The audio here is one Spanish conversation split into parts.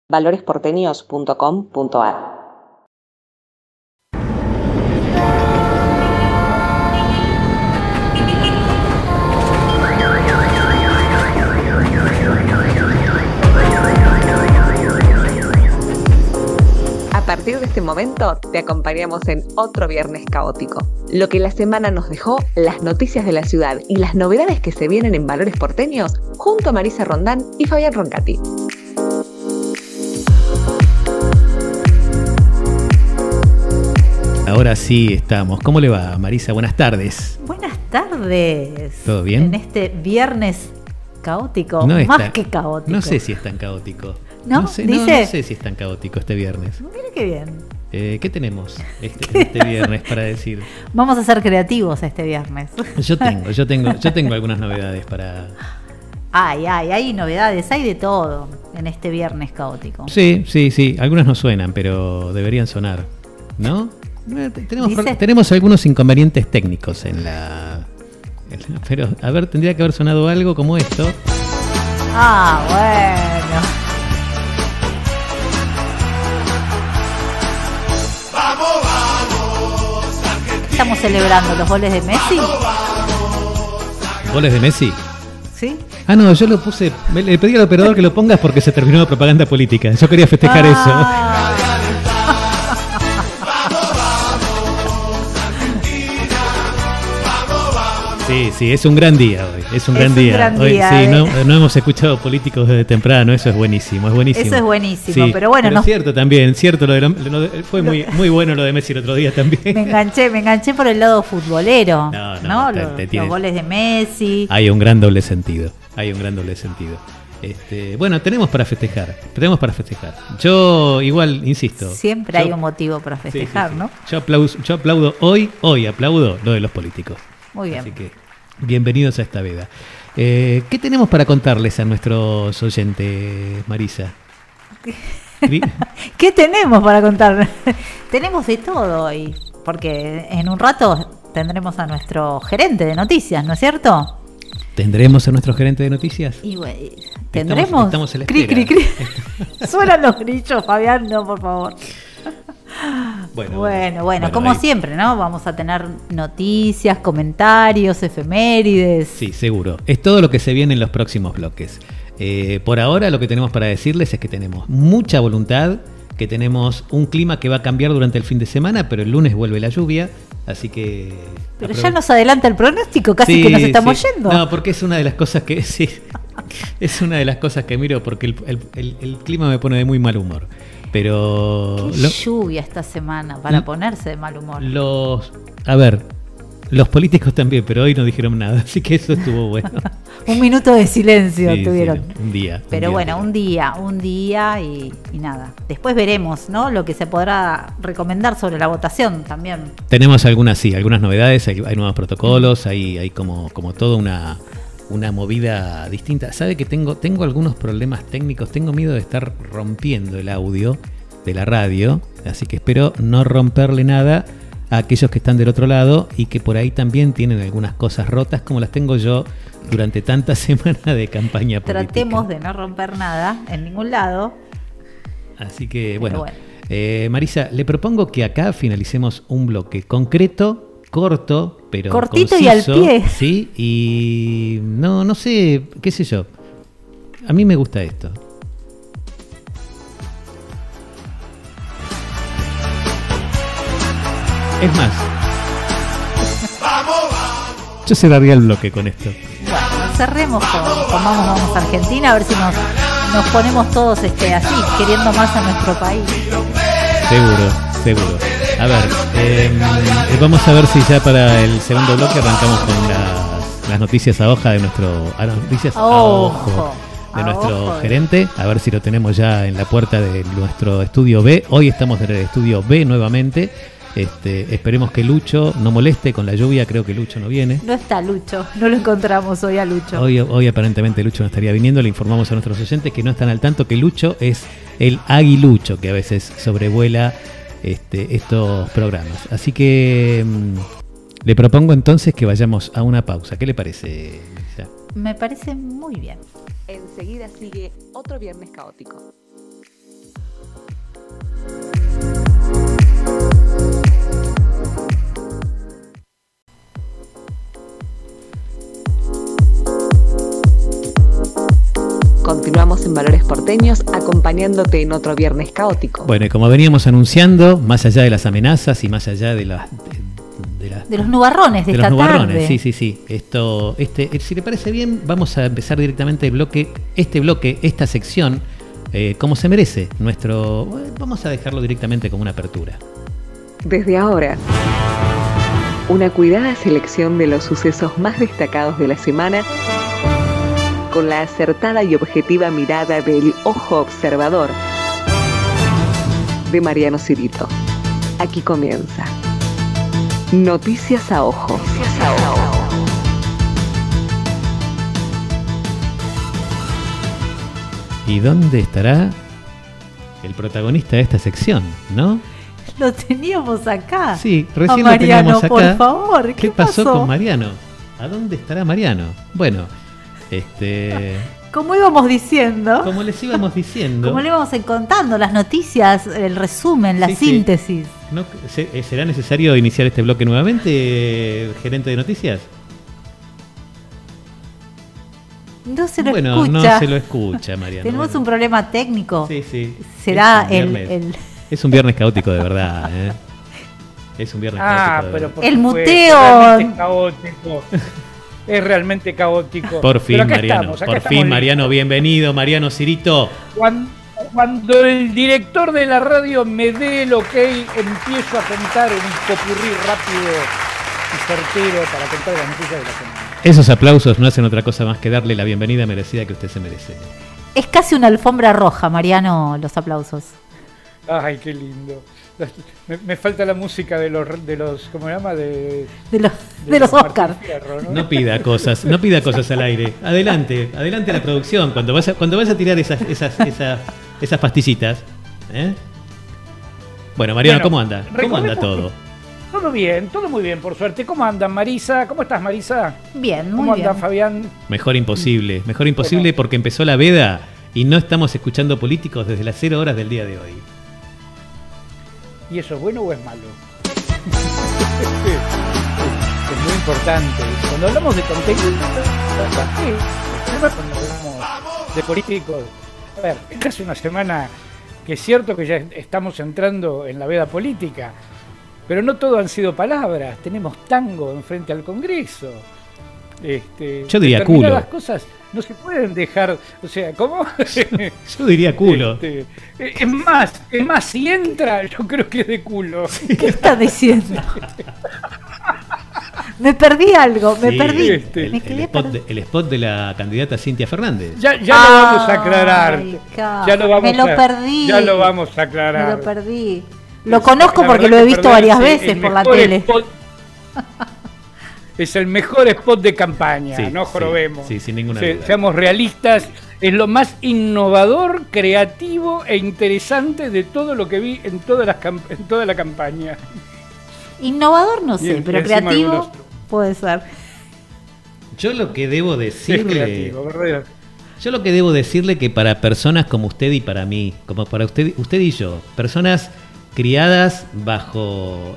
valoresporteños.com.ar. A partir de este momento te acompañamos en otro viernes caótico. Lo que la semana nos dejó, las noticias de la ciudad y las novedades que se vienen en Valores Porteños, junto a Marisa Rondán y Fabián Roncati. Ahora sí estamos. ¿Cómo le va, Marisa? Buenas tardes. Buenas tardes. ¿Todo bien? En este viernes caótico, No más que caótico. No sé si es tan caótico. ¿No? No sé si es tan caótico este viernes. Mire qué bien. ¿Qué tenemos este viernes para decir? Vamos a ser creativos este viernes. Yo tengo algunas novedades para... Hay novedades, hay de todo en este viernes caótico. Sí. Algunas no suenan, pero deberían sonar, ¿no? Tenemos algunos inconvenientes técnicos pero, a ver, tendría que haber sonado algo como esto. Bueno. Estamos celebrando los goles de Messi. ¿Goles de Messi? ¿Sí? No, yo lo puse, le pedí al operador que lo pongas porque se terminó la propaganda política. Yo quería festejar eso. Sí, es un gran día hoy. Es un gran día. Hoy, sí, no hemos escuchado políticos desde temprano. Eso es buenísimo. Eso es buenísimo. Sí, pero bueno, pero cierto también. Fue muy bueno lo de Messi el otro día también. Me enganché por el lado futbolero. No, los goles de Messi. Hay un gran doble sentido. Bueno, tenemos para festejar. Yo igual insisto. Siempre hay un motivo para festejar, sí. ¿No? Yo aplaudo aplaudo lo de los políticos. Muy bien. Así que, bienvenidos a esta veda. ¿Qué tenemos para contarles a nuestros oyentes, Marisa? ¿Qué tenemos para contar? Tenemos de todo hoy, porque en un rato tendremos a nuestro gerente de noticias, ¿no es cierto? ¿Tendremos a nuestro gerente de noticias? Y tendremos. Estamos en la espera. Cri. Suenan los grillos, Fabián, no, por favor. Bueno, como siempre, ¿no? Vamos a tener noticias, comentarios, efemérides. Sí, seguro. Es todo lo que se viene en los próximos bloques. Por ahora lo que tenemos para decirles es que tenemos mucha voluntad, que tenemos un clima que va a cambiar durante el fin de semana, pero el lunes vuelve la lluvia, así que... Pero ya nos adelanta el pronóstico, casi que nos estamos yendo. No, porque es una de las cosas que... Sí, es una de las cosas que miro porque el clima me pone de muy mal humor. Pero qué lluvia esta semana para ponerse de mal humor. Los políticos también, pero hoy no dijeron nada, así que eso estuvo bueno. Un minuto de silencio tuvieron. Sí, un día. Pero un día y nada. Después veremos, ¿no? Lo que se podrá recomendar sobre la votación también. Tenemos algunas novedades, hay nuevos protocolos, hay como toda una movida distinta. Sabe que tengo algunos problemas técnicos, tengo miedo de estar rompiendo el audio de la radio, así que espero no romperle nada a aquellos que están del otro lado y que por ahí también tienen algunas cosas rotas como las tengo yo durante tantas semanas de campaña política. Tratemos de no romper nada en ningún lado. Así que bueno. Marisa, le propongo que acá finalicemos un bloque concreto, corto, pero cortito conciso, y al pie. Sí, y no sé, qué sé yo. A mí me gusta esto. Es más, yo cerraría el bloque con esto. Bueno, cerremos con Vamos Argentina, a ver si nos ponemos todos así, queriendo más a nuestro país. Seguro. A ver, vamos a ver si ya para el segundo bloque arrancamos con las noticias a hoja de nuestro... noticias a ojo de nuestro gerente. A ver si lo tenemos ya en la puerta de nuestro estudio B. Hoy estamos en el estudio B nuevamente. Esperemos que Lucho no moleste con la lluvia. Creo que Lucho no viene. No está Lucho, no lo encontramos hoy a Lucho. Hoy aparentemente Lucho no estaría viniendo. Le informamos a nuestros oyentes que no están al tanto que Lucho es el aguilucho que a veces sobrevuela estos programas. Así que le propongo entonces que vayamos a una pausa. ¿Qué le parece, Lisa? Me parece muy bien. Enseguida sigue otro viernes caótico. estamos en Valores Porteños acompañándote en otro viernes caótico. Bueno, y como veníamos anunciando, más allá de las amenazas y más allá de las... De los nubarrones de esta tarde. Sí. Si le parece bien, vamos a empezar directamente esta sección, como se merece. Vamos a dejarlo directamente como una apertura. Desde ahora, una cuidada selección de los sucesos más destacados de la semana, con la acertada y objetiva mirada del ojo observador de Mariano Cirito. Aquí comienza Noticias a Ojo. ¿Y dónde estará el protagonista de esta sección, no? Lo teníamos acá. Sí, recién Mariano, lo teníamos acá. por favor, ¿Qué pasó con Mariano? ¿A dónde estará Mariano? Bueno, como íbamos diciendo. Como les íbamos diciendo. Como le íbamos contando, las noticias, el resumen, la síntesis. ¿No, ¿Será necesario iniciar este bloque nuevamente, gerente de noticias? No se lo escucha. Bueno, no se lo escucha, Mariano. Tenemos un problema técnico. Sí. Será Es un viernes caótico de verdad, ¿eh? Es un viernes caótico. Pero el muteo. Es caótico. Es realmente caótico. Por fin, Mariano. Estamos Mariano. Bienvenido, Mariano Cirito. Cuando el director de la radio me dé el ok, empiezo a contar un popurrí rápido y certero para contar las noticias de la semana. Esos aplausos no hacen otra cosa más que darle la bienvenida merecida que usted se merece. Es casi una alfombra roja, Mariano, los aplausos. Ay, qué lindo. Me falta la música de los ¿cómo se llama? De los Oscars. No pida cosas al aire. Adelante la producción. Cuando vas a tirar esas pastillitas. Bueno, Mariano, ¿cómo anda? ¿Cómo anda todo? Todo bien, todo muy bien, por suerte. ¿Cómo andan, Marisa? ¿Cómo estás, Marisa? Bien, muy bien. ¿Cómo anda, Fabián? Mejor imposible porque empezó la veda y no estamos escuchando políticos desde las 0 horas del día de hoy. ¿Y eso es bueno o es malo? Es muy importante. Cuando hablamos de contenido, cuando hablamos de políticos, a ver, esta es una semana que es cierto que ya estamos entrando en la veda política, pero no todo han sido palabras. Tenemos tango enfrente al Congreso. Yo diría culo. Las cosas no se pueden dejar, o sea, ¿cómo? Yo diría culo. Es más, si entra, yo creo que es de culo. ¿Qué estás diciendo? Me perdí algo, me perdí. El spot de la candidata Cintia Fernández. Ya lo vamos a aclarar. Me lo perdí. Ya lo vamos a aclarar. Me lo perdí. Lo conozco porque lo he visto varias veces por la tele. Es el mejor spot de campaña, no jorobemos. Sí, sin ninguna duda. Seamos realistas, es lo más innovador, creativo e interesante de todo lo que vi en toda la campaña. Innovador no sé, pero creativo puede ser. Yo lo que debo decirle... Es creativo, ¿verdad? Yo lo que debo decirle que para personas como usted y para mí, como para usted y yo, personas criadas bajo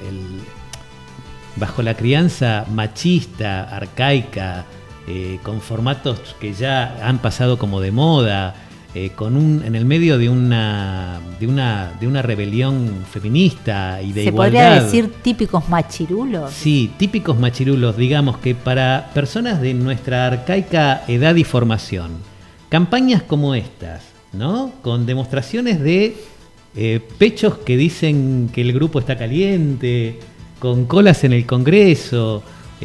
bajo la crianza machista, arcaica, con formatos que ya han pasado como de moda, en el medio de una rebelión feminista y de igualdad. ¿Se podría decir típicos machirulos? Sí, típicos machirulos, digamos que para personas de nuestra arcaica edad y formación, campañas como estas, ¿no? Con demostraciones de pechos que dicen que el grupo está caliente, con colas en el Congreso,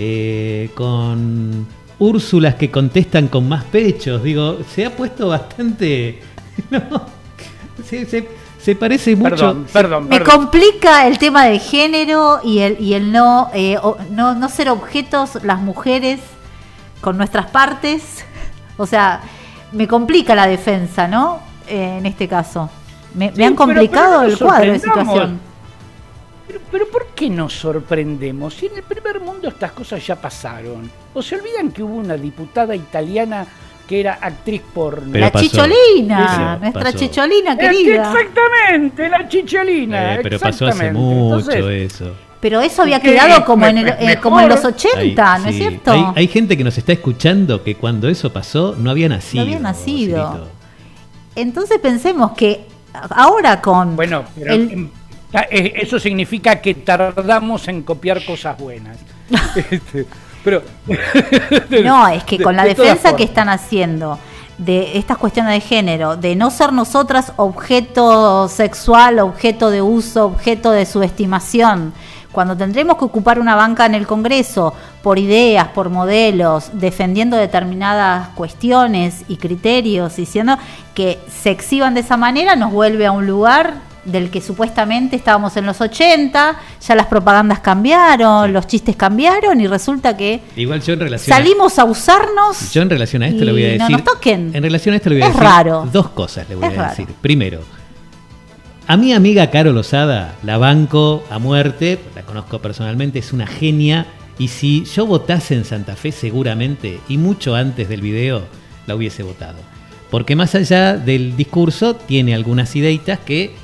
con Úrsulas que contestan con más pechos. Digo, se ha puesto bastante... ¿no? Se parece mucho... Perdón. Me complica el tema de género y el no ser objetos las mujeres con nuestras partes. O sea, me complica la defensa, ¿no? En este caso. Me han complicado el cuadro de situación. Pero ¿por qué nos sorprendemos? Si en el primer mundo estas cosas ya pasaron. ¿O se olvidan que hubo una diputada italiana que era actriz porno? La Chicholina, nuestra Chicholina querida. Exactamente, la Chicholina. Pero pasó hace mucho. Entonces, eso. Pero eso había quedado como en los 80, ¿no es cierto? Hay gente que nos está escuchando que cuando eso pasó no había nacido. No había nacido. Entonces pensemos que ahora con... Bueno, pero eso significa que tardamos en copiar cosas buenas. Pero no, es que con la defensa que están haciendo de estas cuestiones de género, de no ser nosotras objeto sexual, objeto de uso, objeto de subestimación, cuando tendremos que ocupar una banca en el Congreso por ideas, por modelos, defendiendo determinadas cuestiones y criterios, diciendo que se exhiban de esa manera, nos vuelve a un lugar del que supuestamente estábamos en los 80, ya las propagandas cambiaron, los chistes cambiaron y resulta que igual yo en relación salimos a usarnos. Yo en relación a esto le voy a decir, no nos toquen. En relación a esto le voy a decir raro. Dos cosas le voy Es a decir. Primero, a mi amiga Caro Lozada la banco a muerte, la conozco personalmente, es una genia, y si yo votase en Santa Fe seguramente, y mucho antes del video, la hubiese votado. Porque más allá del discurso, tiene algunas ideitas que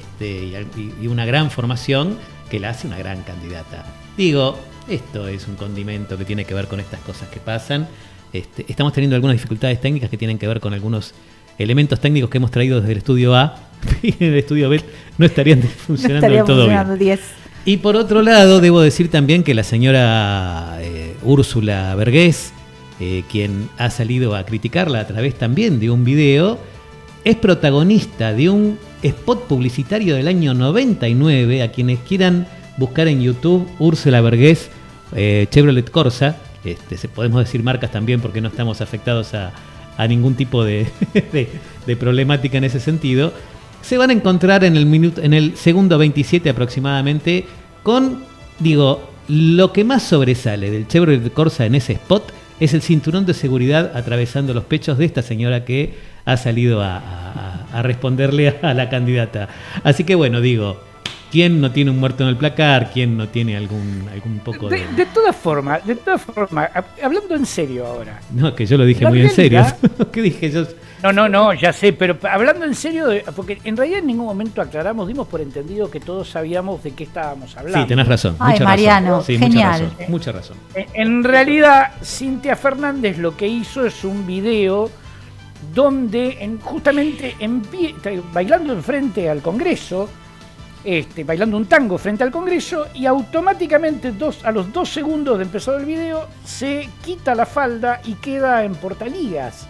y una gran formación que la hace una gran candidata. Digo, esto es un condimento que tiene que ver con estas cosas que pasan. Estamos teniendo algunas dificultades técnicas que tienen que ver con algunos elementos técnicos que hemos traído desde el estudio A y en el estudio B no estarían funcionando del todo bien. Y por otro lado, debo decir también que la señora Úrsula Vergés, quien ha salido a criticarla a través también de un video, es protagonista de un spot publicitario del año 99. A quienes quieran buscar en YouTube, Úrsula Vergés, Chevrolet Corsa, podemos decir marcas también porque no estamos afectados a ningún tipo de problemática en ese sentido. Se van a encontrar en el segundo 27 aproximadamente con, lo que más sobresale del Chevrolet Corsa en ese spot es el cinturón de seguridad atravesando los pechos de esta señora que ha salido a responderle a la candidata. Así que bueno, ¿quién no tiene un muerto en el placar? ¿Quién no tiene algún poco de...? De todas formas, hablando en serio ahora. No, que yo lo dije muy en serio. ¿Qué dije yo? No, ya sé, pero hablando en serio, porque en realidad en ningún momento aclaramos, dimos por entendido que todos sabíamos de qué estábamos hablando. Sí, tenés razón. Ay, mucha Mariano, razón. Sí, genial. Mucha razón. En realidad, Cintia Fernández lo que hizo es un video donde justamente bailando enfrente al Congreso, bailando un tango frente al Congreso, y automáticamente a los 2 segundos de empezar el video se quita la falda y queda en portaligas.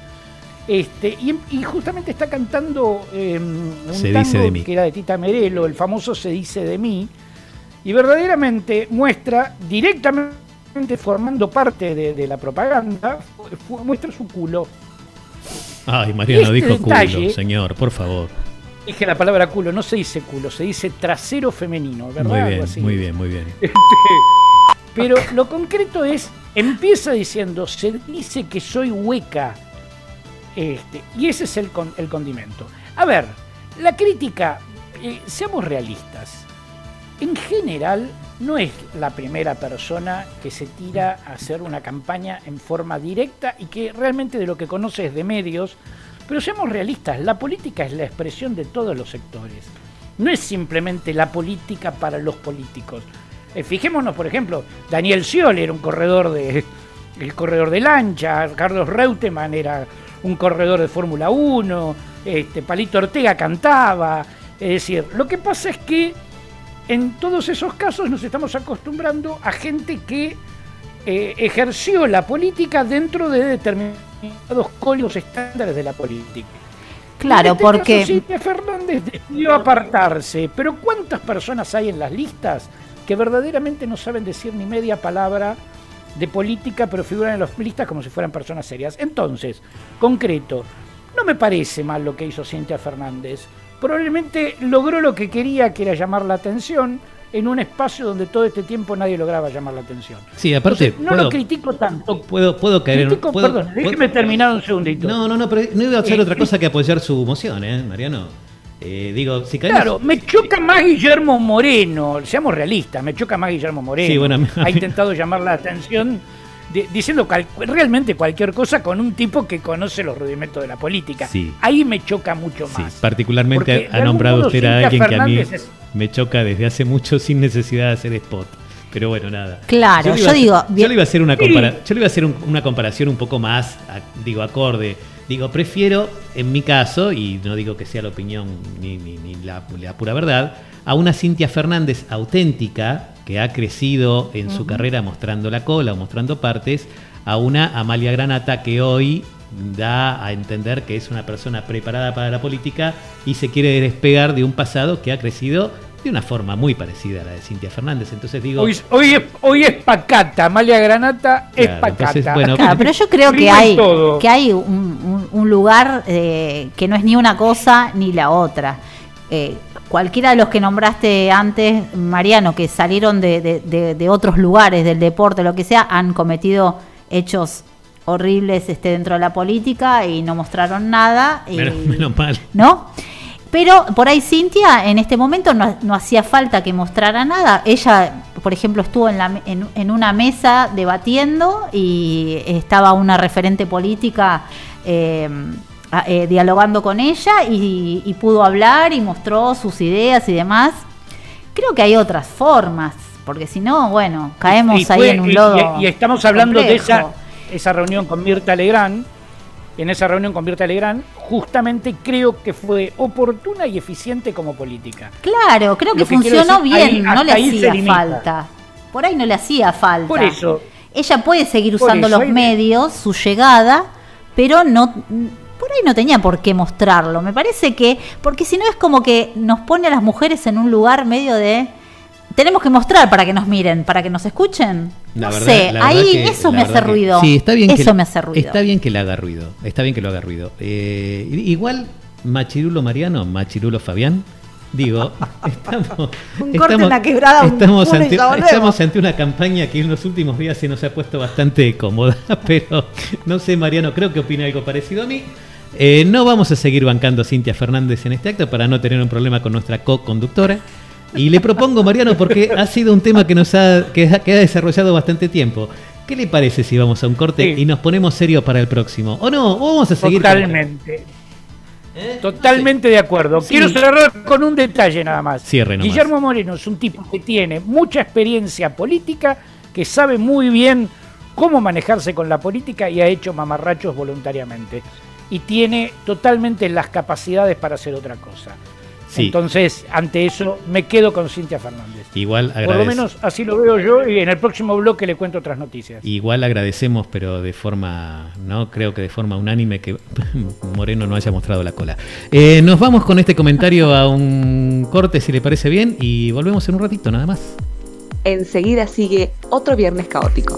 Y justamente está cantando un tango que era de Tita Merelo, el famoso Se dice de mí, y verdaderamente muestra directamente, formando parte de la propaganda, muestra su culo. Ay, Mariano dijo detalle, culo, señor, por favor. Dije la palabra culo, no se dice culo, se dice trasero femenino, ¿verdad? Muy bien, algo así. muy bien, muy bien. Pero lo concreto es, empieza diciendo, se dice que soy hueca, y ese es el condimento. A ver, la crítica, seamos realistas, en general no es la primera persona que se tira a hacer una campaña en forma directa y que realmente de lo que conoce es de medios, pero seamos realistas, la política es la expresión de todos los sectores, no es simplemente la política para los políticos. Fijémonos, por ejemplo, Daniel Scioli era el corredor de lancha, Carlos Reutemann era un corredor de Fórmula 1, Palito Ortega cantaba, es decir, lo que pasa es que en todos esos casos nos estamos acostumbrando a gente que ejerció la política dentro de determinados códigos estándares de la política. Claro, en este porque caso, Cintia Fernández decidió apartarse, pero ¿cuántas personas hay en las listas que verdaderamente no saben decir ni media palabra de política, pero figuran en las listas como si fueran personas serias? Entonces, concreto, no me parece mal lo que hizo Cintia Fernández. Probablemente logró lo que quería, que era llamar la atención en un espacio donde todo este tiempo nadie lograba llamar la atención. Sí, aparte... Entonces, no lo critico tanto. Puedo caer en... Perdón, déjeme terminar un segundito. No, pero no iba a hacer otra cosa que apoyar su moción, Mariano. Si caemos... Claro, me choca más Guillermo Moreno, seamos realistas, me choca más Guillermo Moreno. Sí, bueno, ha intentado llamar la atención diciendo realmente cualquier cosa con un tipo que conoce los rudimentos de la política. Sí. Ahí me choca mucho más. Sí, particularmente ha nombrado usted a alguien que a mí me choca desde hace mucho sin necesidad de hacer spot. Pero bueno, nada. Claro, yo le iba a hacer una comparación un poco más, acorde. Digo, prefiero, en mi caso, y no digo que sea la opinión ni la pura verdad, a una Cintia Fernández auténtica, que ha crecido en su carrera mostrando la cola o mostrando partes, a una Amalia Granata que hoy da a entender que es una persona preparada para la política y se quiere despegar de un pasado que ha crecido de una forma muy parecida a la de Cintia Fernández. Entonces digo... Hoy es pacata, Amalia Granata es Claro, pacata. entonces, bueno, Claro, pero yo creo que Prima y todo. hay un lugar que no es ni una cosa ni la otra. Cualquiera de los que nombraste antes, Mariano, que salieron de otros lugares, del deporte, lo que sea, han cometido hechos horribles dentro de la política y no mostraron nada. Menos mal. ¿No? Pero por ahí Cintia en este momento no hacía falta que mostrara nada. Ella, por ejemplo, estuvo en una mesa debatiendo y estaba una referente política dialogando con ella y pudo hablar y mostró sus ideas y demás. Creo que hay otras formas, porque si no, bueno, caemos ahí en un lodo. Y estamos hablando complejo. de esa reunión con Mirta Legrand. En esa reunión con Mirta Legrand, justamente creo que fue oportuna y eficiente como política. Claro, creo que Lo que quiero funcionó decir, bien, ahí- no hasta le ahí se hacía limita. falta. Por ahí no le hacía falta. Por eso, Ella puede seguir Por usando eso los hay- medios, su llegada, pero no, por ahí no tenía por qué mostrarlo. Me parece que, porque si no es como que nos pone a las mujeres en un lugar medio de... Tenemos que mostrar para que nos miren, para que nos escuchen. La No verdad- sé, la ahí verdad que- eso la me hace verdad que- ruido. Sí, está bien eso me hace ruido. Está bien que le haga ruido. Está bien que lo haga ruido. Igual Machirulo Mariano, Machirulo Fabián, digo, estamos... Un corte en la quebrada, un estamos pulo y ante, ya volvemos. estamos ante una campaña que en los últimos días se nos ha puesto bastante cómoda, pero no sé, Mariano, creo que opina algo parecido a mí. No vamos a seguir bancando a Cintia Fernández en este acto para no tener un problema con nuestra co-conductora. Y le propongo, Mariano, porque ha sido un tema que ha desarrollado bastante tiempo. ¿Qué le parece si vamos a un corte Sí. y nos ponemos serios para el próximo? ¿O no? ¿O vamos a seguir con- totalmente. Totalmente de acuerdo. Sí. Quiero cerrar con un detalle nada más. Cierre nomás. Guillermo Moreno es un tipo que tiene mucha experiencia política, que sabe muy bien cómo manejarse con la política y ha hecho mamarrachos voluntariamente. Y tiene totalmente las capacidades para hacer otra cosa. Sí. Entonces, ante eso, me quedo con Cintia Fernández. Igual Por lo agradece- menos así lo veo yo y en el próximo bloque le cuento otras noticias. Igual agradecemos, pero de forma, no creo que de forma unánime, que Moreno no haya mostrado la cola. Nos vamos con este comentario a un corte, si le parece bien, y volvemos en un ratito, nada más. Enseguida sigue otro viernes caótico.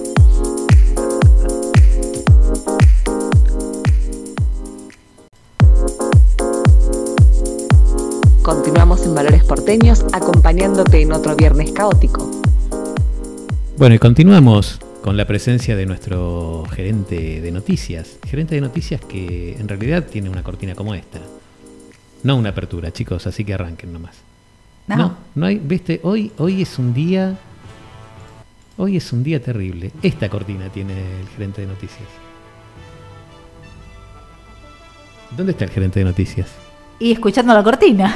Continuamos en Valores Porteños acompañándote en otro viernes caótico. Bueno, y continuamos con la presencia de nuestro gerente de noticias. Gerente de noticias que en realidad tiene una cortina como esta. No una apertura, chicos, así que arranquen nomás. No hay, viste, hoy es un día... Hoy es un día terrible. Esta cortina tiene el gerente de noticias. ¿Dónde está el gerente de noticias? Y escuchando la cortina.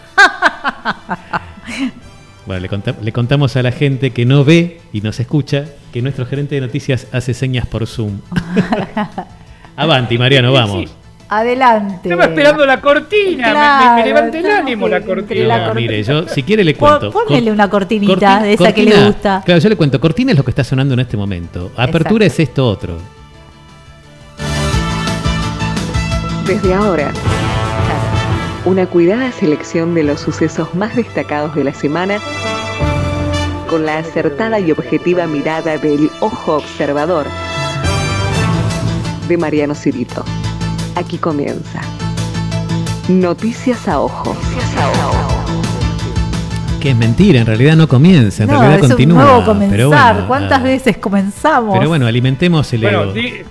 Bueno, le contamos a la gente que no ve y nos escucha que nuestro gerente de noticias hace señas por Zoom. Avanti, Mariano, vamos. Sí. Adelante. Estaba esperando la cortina, Claro, me levanta el estamos ánimo la entre cortina. la No, cortina. mire, yo si quiere le cuento. Póngale una cortinita de esa que le gusta. Claro, yo le cuento. Cortina es lo que está sonando en este momento. Apertura Exacto. es esto otro. Desde ahora, Claro. una cuidada selección de los sucesos más destacados de la semana con la acertada y objetiva mirada del ojo observador de Mariano Cirito. Aquí comienza Noticias a Ojo. Que es mentira, en realidad no comienza, en No, realidad es continúa. un nuevo comenzar. Pero bueno, ¿Cuántas veces comenzamos? Pero bueno, alimentemos el Bueno, ego.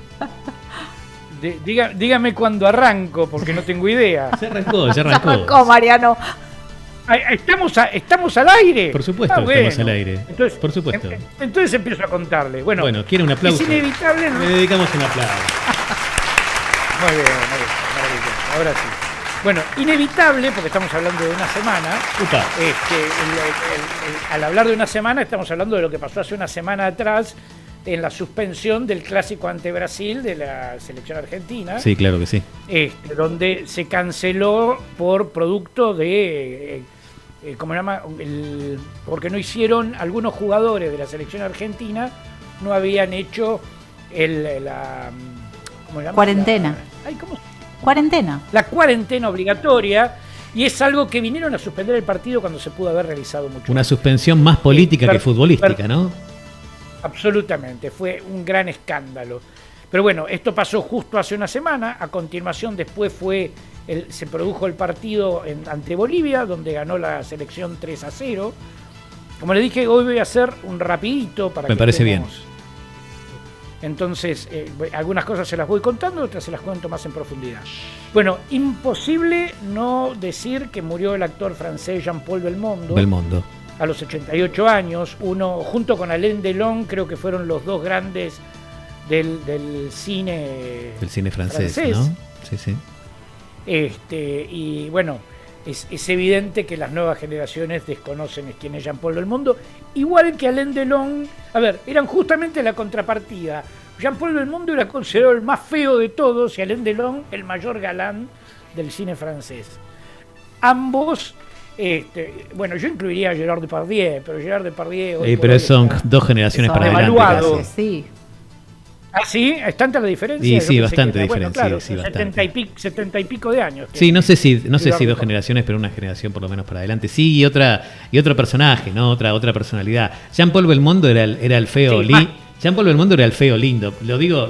dígame cuándo arranco, porque no tengo idea. Ya arrancó. Arrancó, Mariano. ¿Estamos al aire? Por supuesto, Ah, estamos bueno. al aire. Entonces, Por supuesto. Entonces empiezo a contarle. Bueno, ¿quiere un aplauso? es inevitable. ¿no? Le dedicamos un aplauso. Muy bien, maravilloso. Ahora sí. Bueno, inevitable, porque estamos hablando de una semana. Upa. Al hablar de una semana, estamos hablando de lo que pasó hace una semana atrás en la suspensión del clásico ante Brasil de la selección argentina. Sí, claro que sí. Donde se canceló por producto de, ¿cómo se llama? Porque no hicieron, algunos jugadores de la selección argentina no habían hecho ¿cómo se llama? Cuarentena. Cuarentena. La cuarentena obligatoria. Y es algo que vinieron a suspender el partido cuando se pudo haber realizado mucho. Una suspensión más política que futbolística, ¿no? Absolutamente, fue un gran escándalo. Pero bueno, esto pasó justo hace una semana. A continuación, después se produjo el partido ante Bolivia, donde ganó la selección 3-0. Como le dije, hoy voy a hacer un rapidito para que me parece bien. Entonces, algunas cosas se las voy contando, otras se las cuento más en profundidad. Bueno, imposible no decir que murió el actor francés Jean-Paul Belmondo. A los 88 años, uno junto con Alain Delon, creo que fueron los dos grandes del cine francés, ¿no? Sí, sí. Y bueno, es evidente que las nuevas generaciones desconocen quién es Jean-Paul Belmondo, igual que Alain Delon. A ver, eran justamente la contrapartida. Jean-Paul Belmondo era considerado el más feo de todos y Alain Delon el mayor galán del cine francés. Ambos, bueno, yo incluiría a Gerard Depardieu, pero Gerard Depardieu... pero son dos generaciones para adelante. Sí. ¿Ah, sí? ¿Es tanta la diferencia? Y sí, bastante diferencia. Bueno, claro, sí, 70 y pico de años. Sí, no sé si dos generaciones, pero una generación por lo menos para adelante. Sí, y otro personaje, ¿no? Otra personalidad. Jean-Paul Belmondo era el feo. Sí, Jean-Paul Belmondo era el feo lindo. Lo digo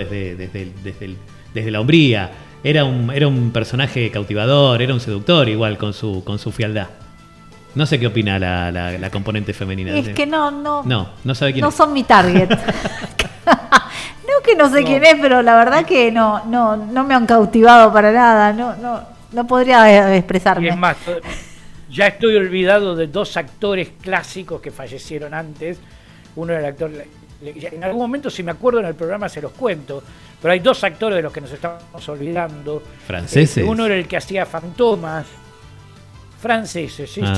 desde la hombría. Era un personaje cautivador, era un seductor igual con su frialdad. No sé qué opina la componente femenina. Es que no sabe quién es. No son mi target. No que no sé quién es, pero la verdad que no me han cautivado para nada. No podría expresarme. Y es más, ya estoy olvidado de dos actores clásicos que fallecieron antes. Uno era el actor, en algún momento si me acuerdo en el programa se los cuento, pero hay dos actores de los que nos estamos olvidando. ¿Franceses? Uno era el que hacía Fantomas. Franceses, sí.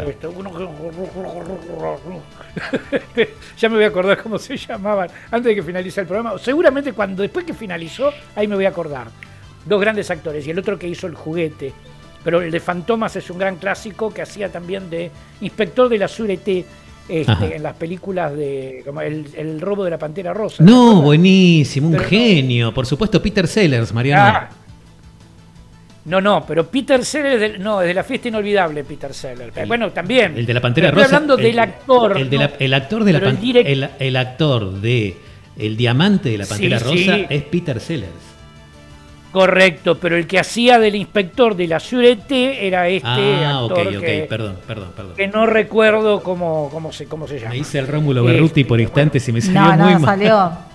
Ya me voy a acordar cómo se llamaban antes de que finalice el programa. Seguramente después que finalizó, ahí me voy a acordar. Dos grandes actores y el otro que hizo El Juguete. Pero el de Fantomas es un gran clásico que hacía también de inspector de la Sûreté en las películas de como el robo de la Pantera Rosa. No, buenísimo, un genio. Por supuesto, Peter Sellers, Mariano. No, pero Peter Sellers es de La Fiesta Inolvidable, Peter Sellers. Bueno, también. El de la Pantera Rosa. Estoy hablando del actor. El actor de el actor de El Diamante de la Pantera Rosa es Peter Sellers. Correcto, pero el que hacía del inspector de la Sûreté era actor perdón. Que no recuerdo cómo se llama. Me hice el Rómulo Berruti por instantes y me salió muy mal. Salió.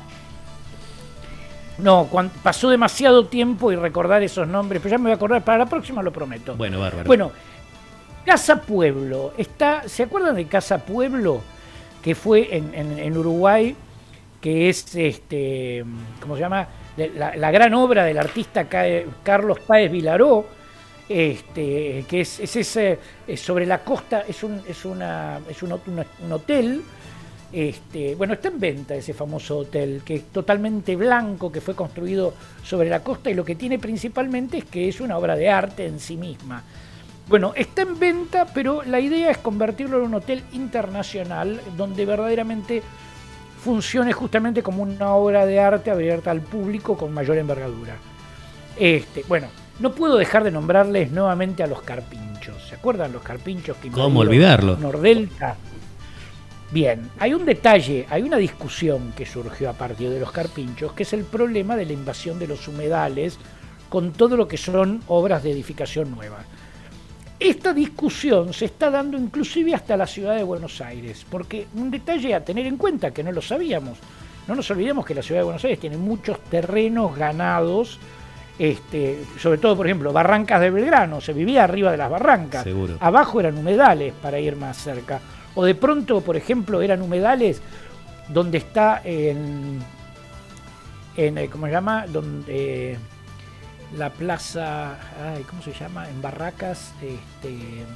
No, pasó demasiado tiempo y recordar esos nombres, pero ya me voy a acordar, para la próxima lo prometo. Bueno, bárbaro. Bueno, Casa Pueblo, ¿se acuerdan de Casa Pueblo? Que fue en Uruguay, que es, ¿cómo se llama? La gran obra del artista Carlos Páez Vilaró, que es sobre la costa, es un hotel. Bueno, está en venta ese famoso hotel, que es totalmente blanco, que fue construido sobre la costa y lo que tiene principalmente es que es una obra de arte en sí misma. Bueno, está en venta, pero la idea es convertirlo en un hotel internacional donde verdaderamente funcione justamente como una obra de arte abierta al público con mayor envergadura. Bueno, no puedo dejar de nombrarles nuevamente a los carpinchos. ¿Se acuerdan los carpinchos que ¿cómo olvidarlo? Nordelta. Bien, hay un detalle, hay una discusión que surgió a partir de los carpinchos, que es el problema de la invasión de los humedales con todo lo que son obras de edificación nueva. Esta discusión se está dando inclusive hasta la ciudad de Buenos Aires, porque un detalle a tener en cuenta, que no lo sabíamos, no nos olvidemos que la ciudad de Buenos Aires tiene muchos terrenos ganados, sobre todo, por ejemplo, Barrancas de Belgrano, se vivía arriba de las barrancas, seguro. Abajo eran humedales para ir más cerca. O de pronto, por ejemplo, eran humedales donde está ¿cómo se llama? Donde la plaza, ¿cómo se llama? En Barracas,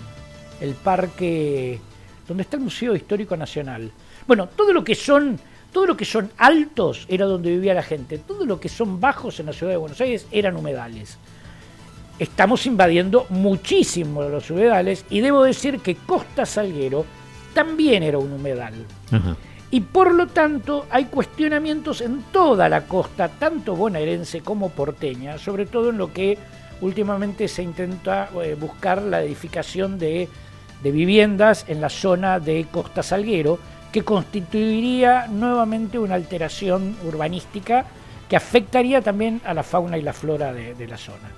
el parque, donde está el Museo Histórico Nacional. Bueno, todo lo que todo lo que son altos era donde vivía la gente, todo lo que son bajos en la ciudad de Buenos Aires eran humedales. Estamos invadiendo muchísimo los humedales y debo decir que Costa Salguero también era un humedal. Ajá. Y por lo tanto hay cuestionamientos en toda la costa, tanto bonaerense como porteña, sobre todo en lo que últimamente se intenta buscar la edificación de viviendas en la zona de Costa Salguero, que constituiría nuevamente una alteración urbanística que afectaría también a la fauna y la flora de la zona.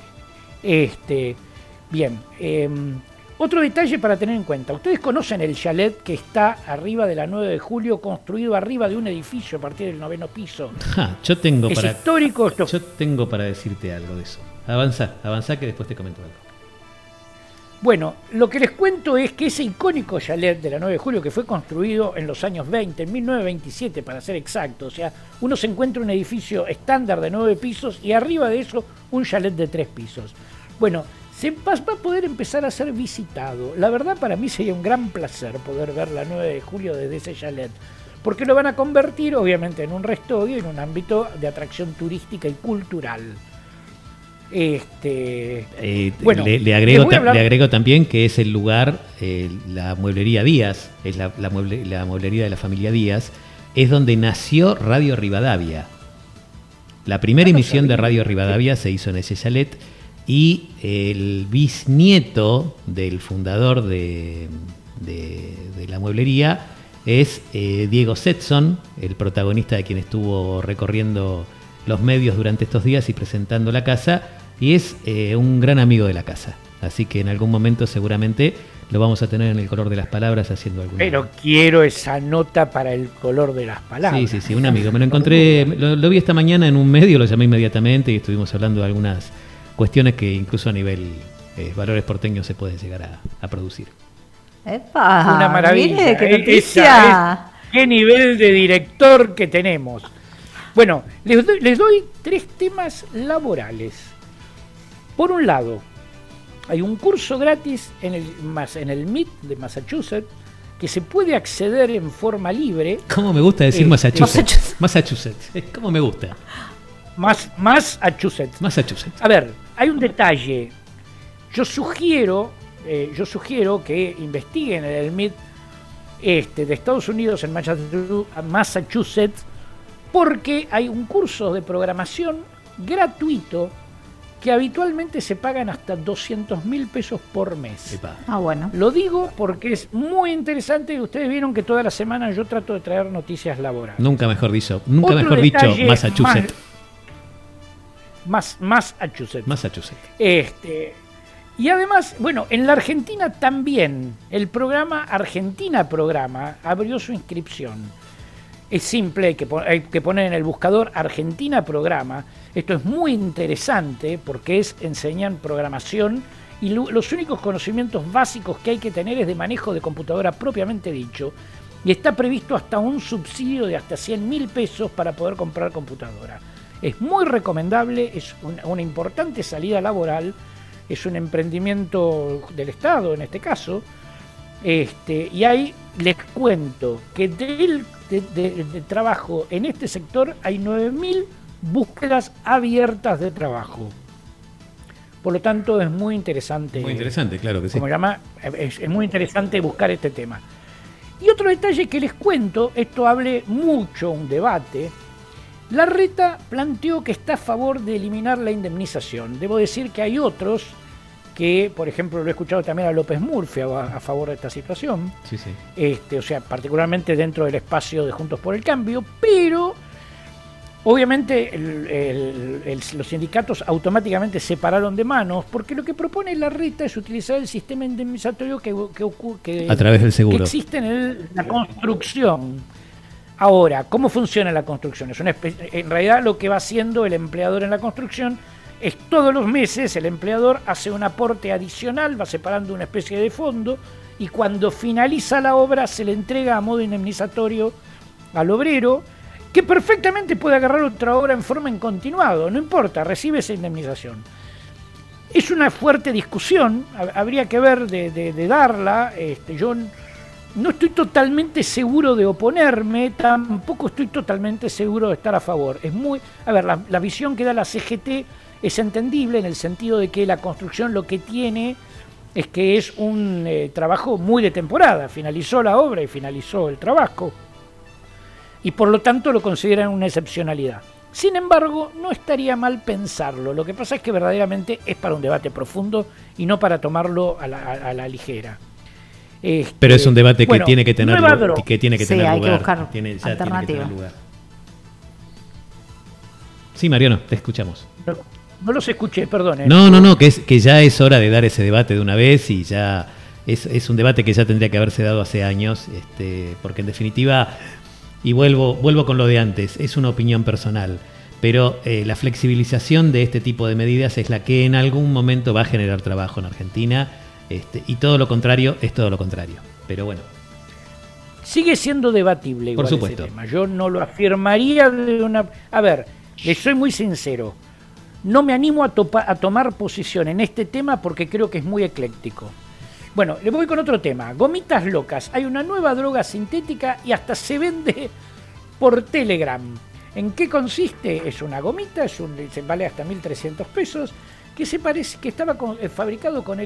Bien, otro detalle para tener en cuenta. Ustedes conocen el chalet que está arriba de la 9 de julio, construido arriba de un edificio a partir del 9º piso. Yo tengo ¿Es histórico esto? Yo tengo para decirte algo de eso. Avanzá que después te comento algo. Bueno, lo que les cuento es que ese icónico chalet de la 9 de julio, que fue construido en los años 20, en 1927 para ser exacto, o sea, uno se encuentra un edificio estándar de 9 pisos y arriba de eso un chalet de 3 pisos. Bueno, se va a poder empezar a ser visitado. La verdad, para mí sería un gran placer poder ver la 9 de julio desde ese chalet, porque lo van a convertir obviamente en un restorio, en un ámbito de atracción turística y cultural. Bueno, le agrego también que es el lugar, la mueblería Díaz, es la mueblería de la familia Díaz, es donde nació Radio Rivadavia. La primera emisión de Radio Rivadavia se hizo en ese chalet y el bisnieto del fundador de la mueblería es Diego Setson, el protagonista de quien estuvo recorriendo los medios durante estos días y presentando la casa, y es un gran amigo de la casa. Así que en algún momento seguramente lo vamos a tener en el color de las palabras haciendo algo. Pero quiero esa nota para el color de las palabras. Sí, un amigo. Me lo encontré, lo vi esta mañana en un medio, lo llamé inmediatamente y estuvimos hablando de algunas cuestiones que incluso a nivel valores porteños se pueden llegar a producir. ¡Epa! Una maravilla. Mire, ¡qué noticia! ¡Qué nivel de director que tenemos! Bueno, les doy 3 temas laborales. Por un lado, hay un curso gratis en el MIT de Massachusetts que se puede acceder en forma libre. ¿Cómo me gusta decir Massachusetts? Massachusetts. ¿Cómo me gusta? Massachusetts. A ver, hay un detalle. Yo sugiero que investiguen en el MIT de Estados Unidos en Massachusetts, porque hay un curso de programación gratuito que habitualmente se pagan hasta 200.000 pesos por mes. Epa. Bueno. Lo digo porque es muy interesante y ustedes vieron que toda la semana yo trato de traer noticias laborales. Nunca mejor dicho Massachusetts. Massachusetts. Y además, bueno, en la Argentina también, el programa Argentina Programa abrió su inscripción. Es simple, hay que poner en el buscador Argentina Programa. Esto es muy interesante porque enseñan programación y los únicos conocimientos básicos que hay que tener es de manejo de computadora propiamente dicho. Y está previsto hasta un subsidio de hasta 100.000 pesos para poder comprar computadora. Es muy recomendable, es una importante salida laboral. Es un emprendimiento del Estado en este caso, y ahí les cuento que de trabajo en este sector hay 9.000 búsquedas abiertas de trabajo. Por lo tanto es muy interesante. Muy interesante, claro que sí. Es muy interesante buscar este tema. Y otro detalle que les cuento, esto abre mucho un debate. Larreta planteó que está a favor de eliminar la indemnización. Debo decir que hay otros que, por ejemplo, lo he escuchado también a López Murphy a favor de esta situación. Sí, sí. O sea, particularmente dentro del espacio de Juntos por el Cambio, pero obviamente los sindicatos automáticamente se pararon de manos porque lo que propone Larreta es utilizar el sistema indemnizatorio que a través del seguro que existe en la construcción. Ahora, ¿cómo funciona la construcción? En realidad lo que va haciendo el empleador en la construcción es todos los meses el empleador hace un aporte adicional, va separando una especie de fondo y cuando finaliza la obra se le entrega a modo indemnizatorio al obrero, que perfectamente puede agarrar otra obra en forma incontinuada, no importa, recibe esa indemnización. Es una fuerte discusión, habría que ver de darla, yo no estoy totalmente seguro de oponerme, tampoco estoy totalmente seguro de estar a favor. La visión que da la CGT es entendible en el sentido de que la construcción lo que tiene es que es un trabajo muy de temporada. Finalizó la obra y finalizó el trabajo. Y por lo tanto lo consideran una excepcionalidad. Sin embargo, no estaría mal pensarlo. Lo que pasa es que verdaderamente es para un debate profundo y no para tomarlo a la ligera. Pero es un debate que tiene que tener lugar. Hay que buscar alternativas. Sí, Mariano, te escuchamos. No los escuché, perdón. No, que ya es hora de dar ese debate de una vez y ya es un debate que ya tendría que haberse dado hace años, porque en definitiva, y vuelvo con lo de antes, es una opinión personal, pero la flexibilización de este tipo de medidas es la que en algún momento va a generar trabajo en Argentina, y todo lo contrario es todo lo contrario. Pero bueno. Sigue siendo debatible igual por supuesto. ese tema. Yo no lo afirmaría de una... A ver, les soy muy sincero. No me animo a tomar posición en este tema porque creo que es muy ecléctico. Bueno, le voy con otro tema. Gomitas locas. Hay una nueva droga sintética y hasta se vende por Telegram. ¿En qué consiste? Es una gomita, vale hasta 1.300 pesos, que se parece que estaba fabricado con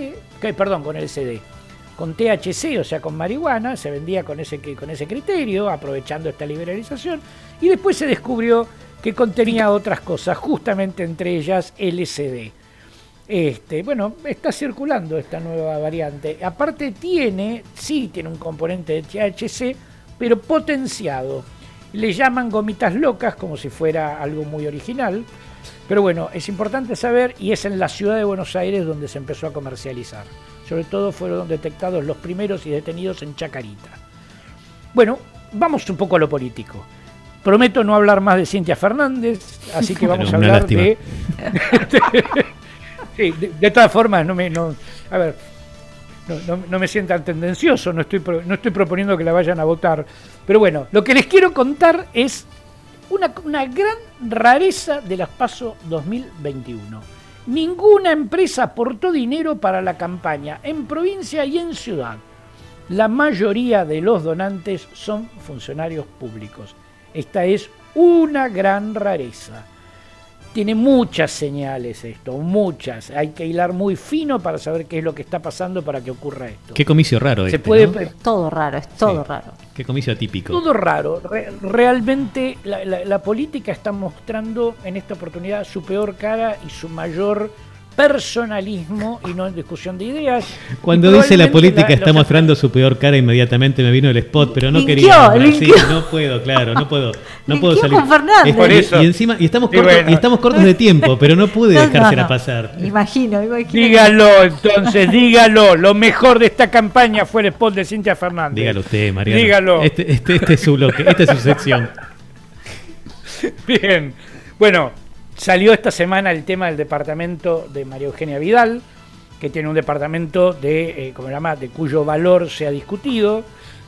con THC, o sea, con marihuana. Se vendía con ese criterio, aprovechando esta liberalización, y después se descubrió que contenía otras cosas, justamente entre ellas LSD. Bueno, está circulando esta nueva variante. Aparte tiene un componente de THC, pero potenciado. Le llaman gomitas locas, como si fuera algo muy original. Pero bueno, es importante saber, y es en la ciudad de Buenos Aires donde se empezó a comercializar. Sobre todo fueron detectados los primeros y detenidos en Chacarita. Bueno, vamos un poco a lo político. Prometo no hablar más de Cintia Fernández, así que vamos a hablar de... Sí, de todas formas, no me sientan tendencioso, no estoy proponiendo que la vayan a votar. Pero bueno, lo que les quiero contar es una gran rareza de las PASO 2021. Ninguna empresa aportó dinero para la campaña en provincia y en ciudad. La mayoría de los donantes son funcionarios públicos. Esta es una gran rareza. Tiene muchas señales esto, muchas. Hay que hilar muy fino para saber qué es lo que está pasando para que ocurra esto. Qué comicio raro ¿no? Todo raro, es todo raro. Qué comicio atípico. Todo raro. Realmente la política está mostrando en esta oportunidad su peor cara y su mayor personalismo y no en discusión de ideas. Cuando dice la política está mostrando su peor cara, inmediatamente me vino el spot, pero no quería. Sí, no puedo, claro, no puedo salir. Con Fernández. Por eso. Y estamos cortos de tiempo, pero no pude dejársela pasar. Imagino. Dígalo, entonces, dígalo. Lo mejor de esta campaña fue el spot de Cintia Fernández. Dígalo usted, Mariano. Dígalo. Este es su bloque, esta es su sección. Bien. Bueno, salió esta semana el tema del departamento de María Eugenia Vidal, que tiene un departamento de cuyo valor se ha discutido.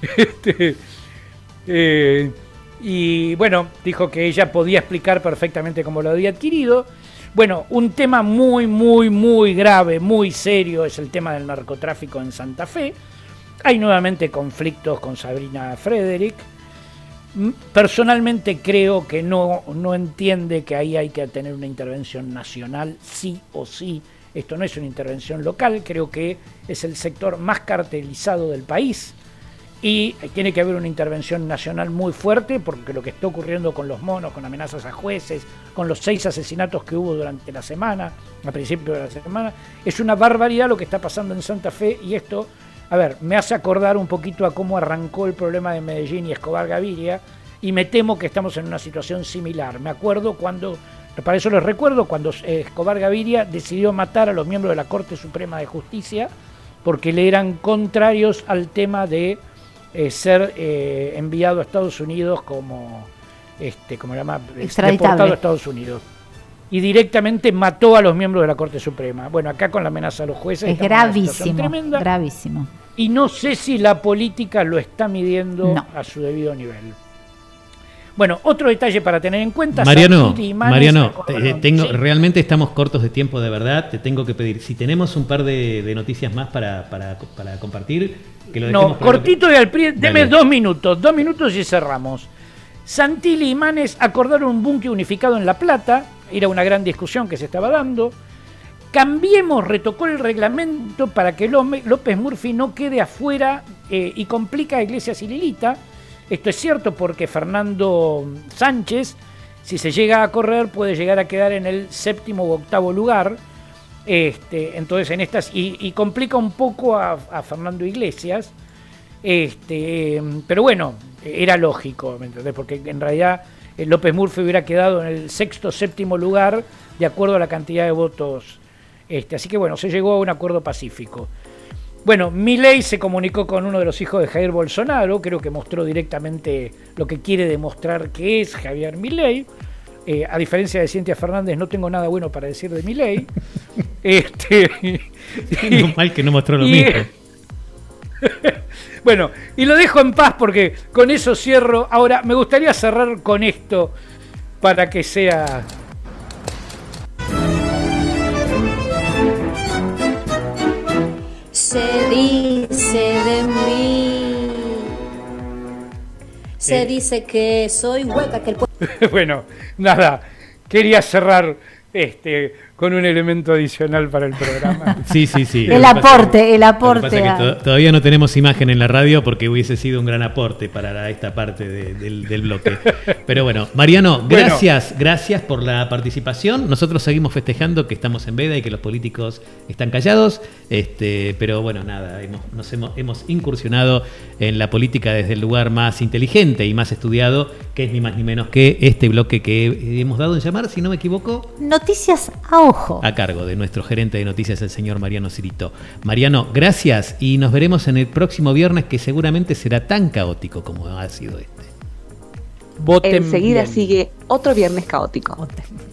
Y bueno, dijo que ella podía explicar perfectamente cómo lo había adquirido. Bueno, un tema muy, muy, muy grave, muy serio es el tema del narcotráfico en Santa Fe. Hay nuevamente conflictos con Sabrina Frederick. Personalmente creo que no entiende que ahí hay que tener una intervención nacional, sí o sí. Esto no es una intervención local, creo que es el sector más cartelizado del país y tiene que haber una intervención nacional muy fuerte, porque lo que está ocurriendo con los monos, con amenazas a jueces, con los 6 asesinatos que hubo durante la semana, a principio de la semana, es una barbaridad lo que está pasando en Santa Fe. Y esto, me hace acordar un poquito a cómo arrancó el problema de Medellín y Escobar Gaviria, y me temo que estamos en una situación similar. Me acuerdo para eso les recuerdo, cuando Escobar Gaviria decidió matar a los miembros de la Corte Suprema de Justicia porque le eran contrarios al tema de ser enviado a Estados Unidos como deportado a Estados Unidos. Y directamente mató a los miembros de la Corte Suprema. Bueno, acá con la amenaza a los jueces es gravísimo. Y no sé si la política lo está midiendo a su debido nivel. Bueno, otro detalle para tener en cuenta. Mariano, ¿sí? Realmente estamos cortos de tiempo, de verdad. Te tengo que pedir, si tenemos un par de noticias más para compartir, que lo dejemos. No, cortito y al pie, deme 2 minutos y cerramos. Santilli y Manes acordaron un buque unificado en La Plata, era una gran discusión que se estaba dando. Cambiemos retocó el reglamento para que López Murphy no quede afuera y complica a Iglesias y Lilita. Esto es cierto porque Fernando Sánchez, si se llega a correr, puede llegar a quedar en el 7º u 8º lugar. Entonces en estas y complica un poco a Fernando Iglesias. Pero bueno, era lógico, ¿me entendés? Porque en realidad López Murphy hubiera quedado en el 6º, 7º lugar de acuerdo a la cantidad de votos. Así que bueno, se llegó a un acuerdo pacífico. Bueno, Milei se comunicó con uno de los hijos de Jair Bolsonaro, creo que mostró directamente lo que quiere demostrar que es Javier Milei. A diferencia de Cintia Fernández, no tengo nada bueno para decir de Milei. Menos mal que no mostró lo mismo. Bueno, y lo dejo en paz porque con eso cierro. Ahora, me gustaría cerrar con esto para que sea... Se dice de mí, se dice que soy hueca, que el Bueno, nada, quería cerrar con un elemento adicional para el programa. Sí. El aporte. Todavía no tenemos imagen en la radio porque hubiese sido un gran aporte para esta parte del bloque. Pero bueno, Mariano, gracias por la participación. Nosotros seguimos festejando que estamos en veda y que los políticos están callados. Pero bueno, nada, hemos incursionado en la política desde el lugar más inteligente y más estudiado, que es ni más ni menos que este bloque que hemos dado en llamar, si no me equivoco, Noticias a ojo. a cargo de nuestro gerente de noticias, el señor Mariano Cirito. Mariano, gracias y nos veremos en el próximo viernes, que seguramente será tan caótico como ha sido este. Voten Enseguida bien. sigue otro viernes caótico.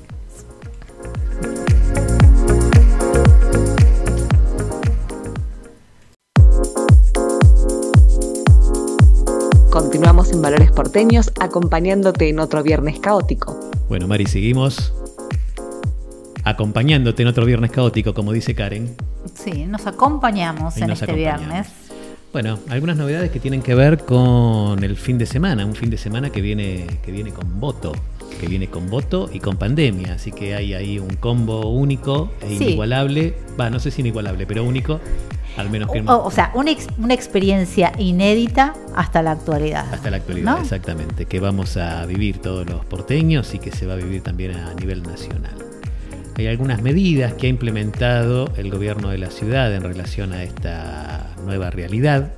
Continuamos en Valores Porteños acompañándote en otro viernes caótico. Bueno, Mari, seguimos acompañándote en otro viernes caótico, como dice Karen. Sí, nos acompañamos Y en nos este acompañamos. viernes. Bueno, algunas novedades que tienen que ver con el fin de semana, un fin de semana que viene con voto, y con pandemia, así que hay ahí un combo único e Sí. inigualable, no sé si inigualable, pero único, al menos que O sea, una experiencia inédita hasta la actualidad. hasta la actualidad, ¿no? exactamente, que vamos a vivir todos los porteños y que se va a vivir también a nivel nacional. Hay algunas medidas que ha implementado el gobierno de la ciudad en relación a esta nueva realidad.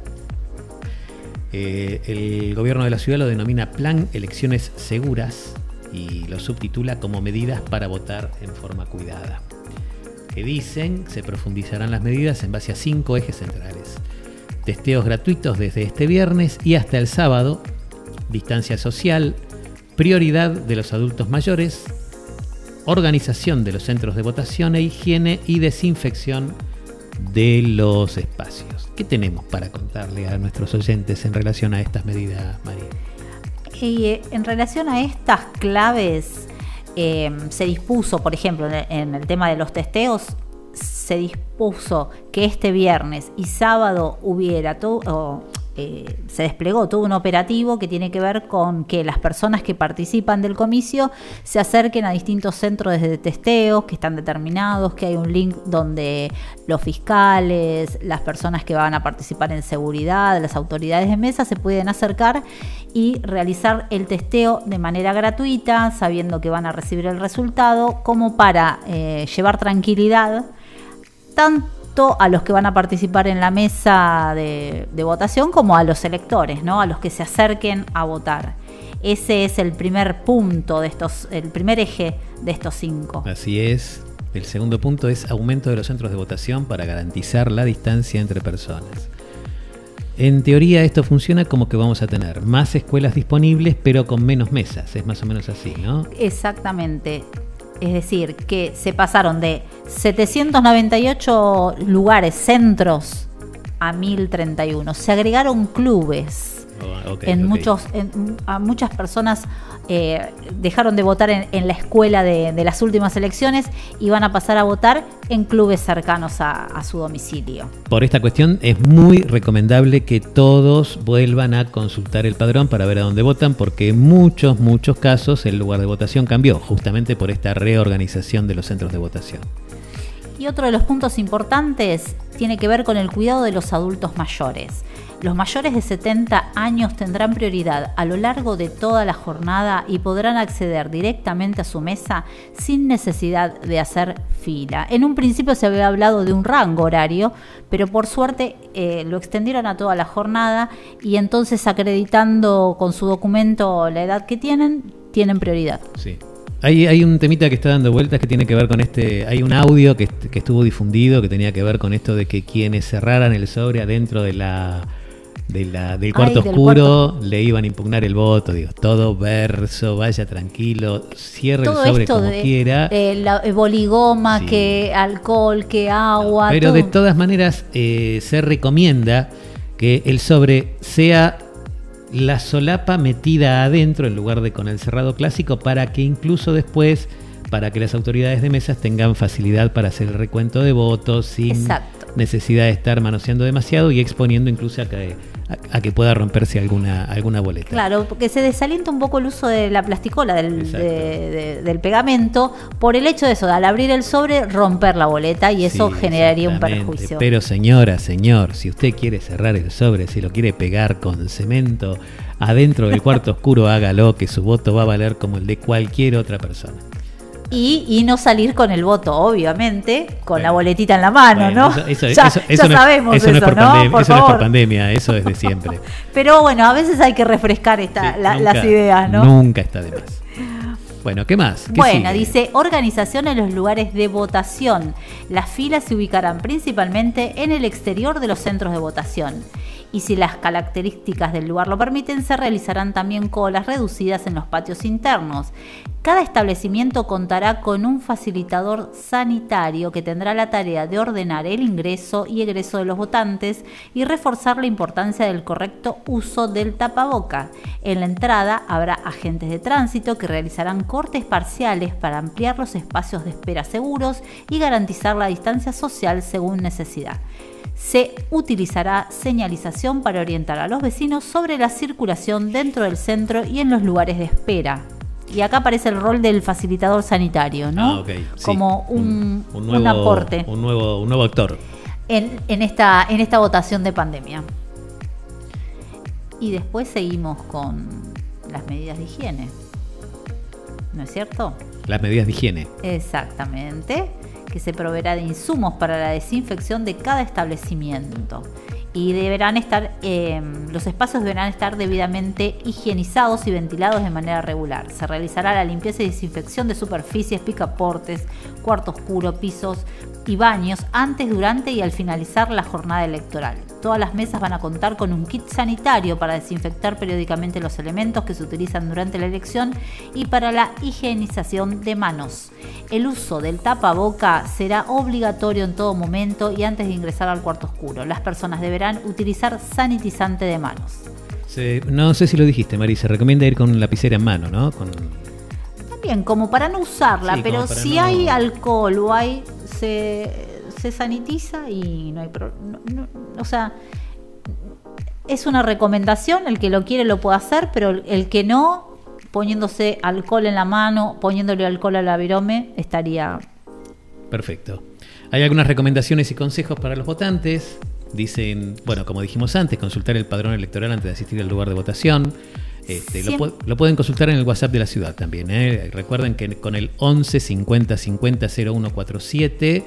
El gobierno de la ciudad lo denomina Plan Elecciones Seguras y lo subtitula como medidas para votar en forma cuidada. Que dicen, se profundizarán las medidas en base a 5 ejes centrales. Testeos gratuitos desde este viernes y hasta el sábado, distancia social, prioridad de los adultos mayores, organización de los centros de votación e higiene y desinfección de los espacios. ¿Qué tenemos para contarle a nuestros oyentes en relación a estas medidas, María? Y en relación a estas claves, se dispuso, por ejemplo, en el tema de los testeos, se dispuso que este viernes y sábado se desplegó todo un operativo que tiene que ver con que las personas que participan del comicio se acerquen a distintos centros de testeos que están determinados, que hay un link donde los fiscales, las personas que van a participar en seguridad, las autoridades de mesa se pueden acercar y realizar el testeo de manera gratuita, sabiendo que van a recibir el resultado, como para llevar tranquilidad tanto a los que van a participar en la mesa de votación como a los electores, ¿no? A los que se acerquen a votar. Ese es el primer punto el primer eje de estos 5. Así es. El segundo punto es aumento de los centros de votación para garantizar la distancia entre personas. En teoría esto funciona como que vamos a tener más escuelas disponibles pero con menos mesas. Es más o menos así, ¿no? Exactamente. Es decir, que se pasaron de 798 lugares, centros, a 1031. Se agregaron clubes. A muchas personas dejaron de votar en la escuela de las últimas elecciones y van a pasar a votar en clubes cercanos a su domicilio. Por esta cuestión es muy recomendable que todos vuelvan a consultar el padrón para ver a dónde votan, porque en muchos casos el lugar de votación cambió justamente por esta reorganización de los centros de votación. Y otro de los puntos importantes tiene que ver con el cuidado de los adultos mayores. Los mayores de 70 años tendrán prioridad a lo largo de toda la jornada y podrán acceder directamente a su mesa sin necesidad de hacer fila. En un principio se había hablado de un rango horario, pero por suerte lo extendieron a toda la jornada y entonces, acreditando con su documento la edad que tienen prioridad. Sí. Hay un temita que está dando vueltas que tiene que ver con hay un audio que estuvo difundido que tenía que ver con esto de que quienes cerraran el sobre adentro del cuarto oscuro le iban a impugnar el voto. Digo, todo verso, vaya tranquilo, cierre todo el sobre como quiera. Boligoma, sí, que alcohol, que agua. Pero todo. de todas maneras se recomienda que el sobre sea la solapa metida adentro en lugar de con el cerrado clásico, para que incluso después, para que las autoridades de mesas tengan facilidad para hacer el recuento de votos sin necesidad de estar manoseando demasiado y exponiendo incluso a que pueda romperse alguna boleta. Claro, porque se desalienta un poco el uso de la plasticola, del pegamento, por el hecho de eso, de al abrir el sobre, romper la boleta, y eso generaría un perjuicio. Pero señor, si usted quiere cerrar el sobre, si lo quiere pegar con cemento adentro del cuarto oscuro, hágalo, que su voto va a valer como el de cualquier otra persona. Y no salir con el voto, obviamente, con la boletita en la mano, ¿no? Eso ya sabemos eso, no es por ¿no? pandemia, eso no es por pandemia, eso es de siempre. Pero bueno, a veces hay que refrescar las ideas, ¿no? Nunca está de más. Bueno, ¿qué más? Bueno, dice, organización en los lugares de votación. Las filas se ubicarán principalmente en el exterior de los centros de votación. Y si las características del lugar lo permiten, se realizarán también colas reducidas en los patios internos. Cada establecimiento contará con un facilitador sanitario que tendrá la tarea de ordenar el ingreso y egreso de los votantes y reforzar la importancia del correcto uso del tapaboca. En la entrada habrá agentes de tránsito que realizarán cortes parciales para ampliar los espacios de espera seguros y garantizar la distancia social según necesidad. Se utilizará señalización para orientar a los vecinos sobre la circulación dentro del centro y en los lugares de espera. Y acá aparece el rol del facilitador sanitario, ¿no? Okay, sí. Como un aporte. Un nuevo actor. En esta votación de pandemia. Y después seguimos con las medidas de higiene. ¿No es cierto? Las medidas de higiene. Exactamente. Que se proveerá de insumos para la desinfección de cada establecimiento. Y deberán estar, los espacios deberán estar debidamente higienizados y ventilados de manera regular. Se realizará la limpieza y desinfección de superficies, picaportes, cuarto oscuro, pisos y baños antes, durante y al finalizar la jornada electoral. Todas las mesas van a contar con un kit sanitario para desinfectar periódicamente los elementos que se utilizan durante la elección y para la higienización de manos. El uso del tapaboca será obligatorio en todo momento y antes de ingresar al cuarto oscuro. Las personas deberán utilizar sanitizante de manos. No sé si lo dijiste, Mari, se recomienda ir con lapicera en mano, ¿no? También, como para no usarla, sí, pero si hay alcohol o hay... Se sanitiza y no hay problema. O sea, es una recomendación, el que lo quiere lo puede hacer, pero el que no, poniéndose alcohol en la mano, poniéndole alcohol al virome, estaría... Perfecto. Hay algunas recomendaciones y consejos para los votantes. Dicen, bueno, como dijimos antes, consultar el padrón electoral antes de asistir al lugar de votación. Lo pueden consultar en el WhatsApp de la ciudad también. Recuerden que con el 11 50 50 0147.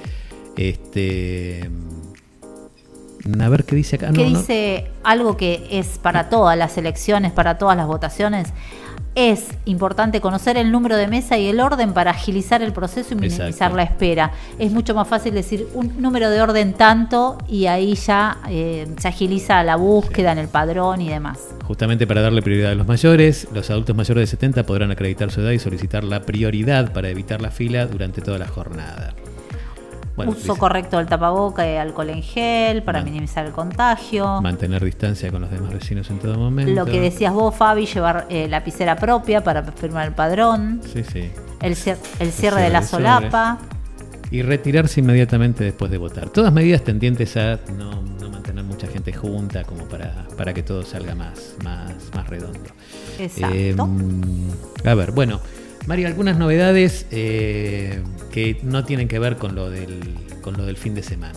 A ver qué dice acá. Dice algo que es para todas las elecciones, para todas las votaciones. Es importante conocer el número de mesa y el orden para agilizar el proceso y minimizar la espera. Es mucho más fácil decir un número de orden tanto y ahí ya se agiliza la búsqueda en el padrón y demás. Justamente para darle prioridad a los mayores, los adultos mayores de 70 podrán acreditar su edad y solicitar la prioridad para evitar la fila durante toda la jornada. Bueno, uso correcto del tapaboca y alcohol en gel para minimizar el contagio. Mantener distancia con los demás vecinos en todo momento. Lo que decías vos, Fabi, llevar lapicera propia para firmar el padrón. Sí, sí. El cierre de la solapa. Y retirarse inmediatamente después de votar. Todas medidas tendientes a no mantener mucha gente junta, como para que todo salga más redondo. Exacto. A ver, bueno, María, algunas novedades que no tienen que ver con lo del fin de semana.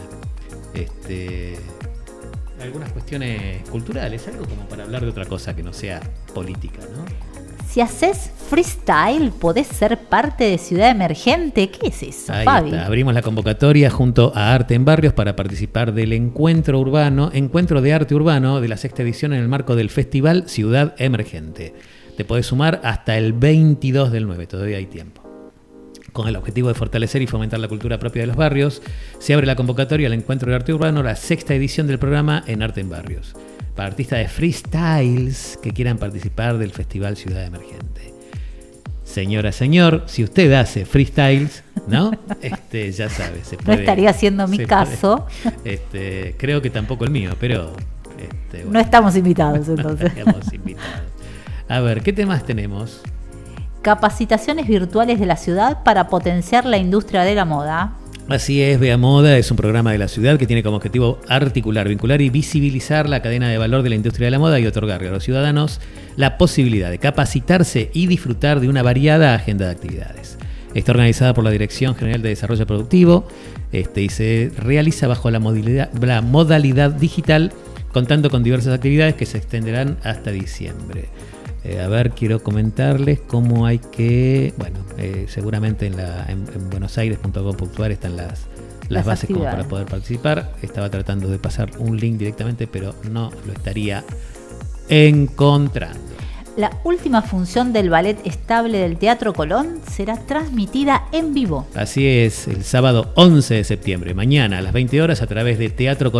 Algunas cuestiones culturales, algo como para hablar de otra cosa que no sea política, ¿no? Si haces freestyle, podés ser parte de Ciudad Emergente. ¿Qué es eso, Fabi? Está. Abrimos la convocatoria junto a Arte en Barrios para participar del Encuentro de Arte Urbano de la 6ª edición en el marco del Festival Ciudad Emergente. Te podés sumar hasta el 22 del 9, todavía hay tiempo. Con el objetivo de fortalecer y fomentar la cultura propia de los barrios, se abre la convocatoria al Encuentro de Arte Urbano, la 6ª edición del programa en Arte en Barrios, para artistas de freestyles que quieran participar del Festival Ciudad Emergente. Señora, señor, si usted hace freestyles, ¿no? Ya sabe, se puede. No estaría haciendo mi caso. Creo que tampoco el mío, pero bueno. No estamos invitados entonces. No estamos invitados. A ver, ¿qué temas tenemos? Capacitaciones virtuales de la ciudad para potenciar la industria de la moda. Así es, Vea Moda es un programa de la ciudad que tiene como objetivo articular, vincular y visibilizar la cadena de valor de la industria de la moda y otorgarle a los ciudadanos la posibilidad de capacitarse y disfrutar de una variada agenda de actividades. Está organizada por la Dirección General de Desarrollo Productivo y se realiza bajo la modalidad digital, contando con diversas actividades que se extenderán hasta diciembre. Quiero comentarles cómo hay que... Bueno, seguramente en buenosaires.gov.ar están las bases como para poder participar. Estaba tratando de pasar un link directamente, pero no lo estaría encontrando. La última función del Ballet Estable del Teatro Colón será transmitida en vivo. Así es, el sábado 11 de septiembre, mañana a las 20 horas a través de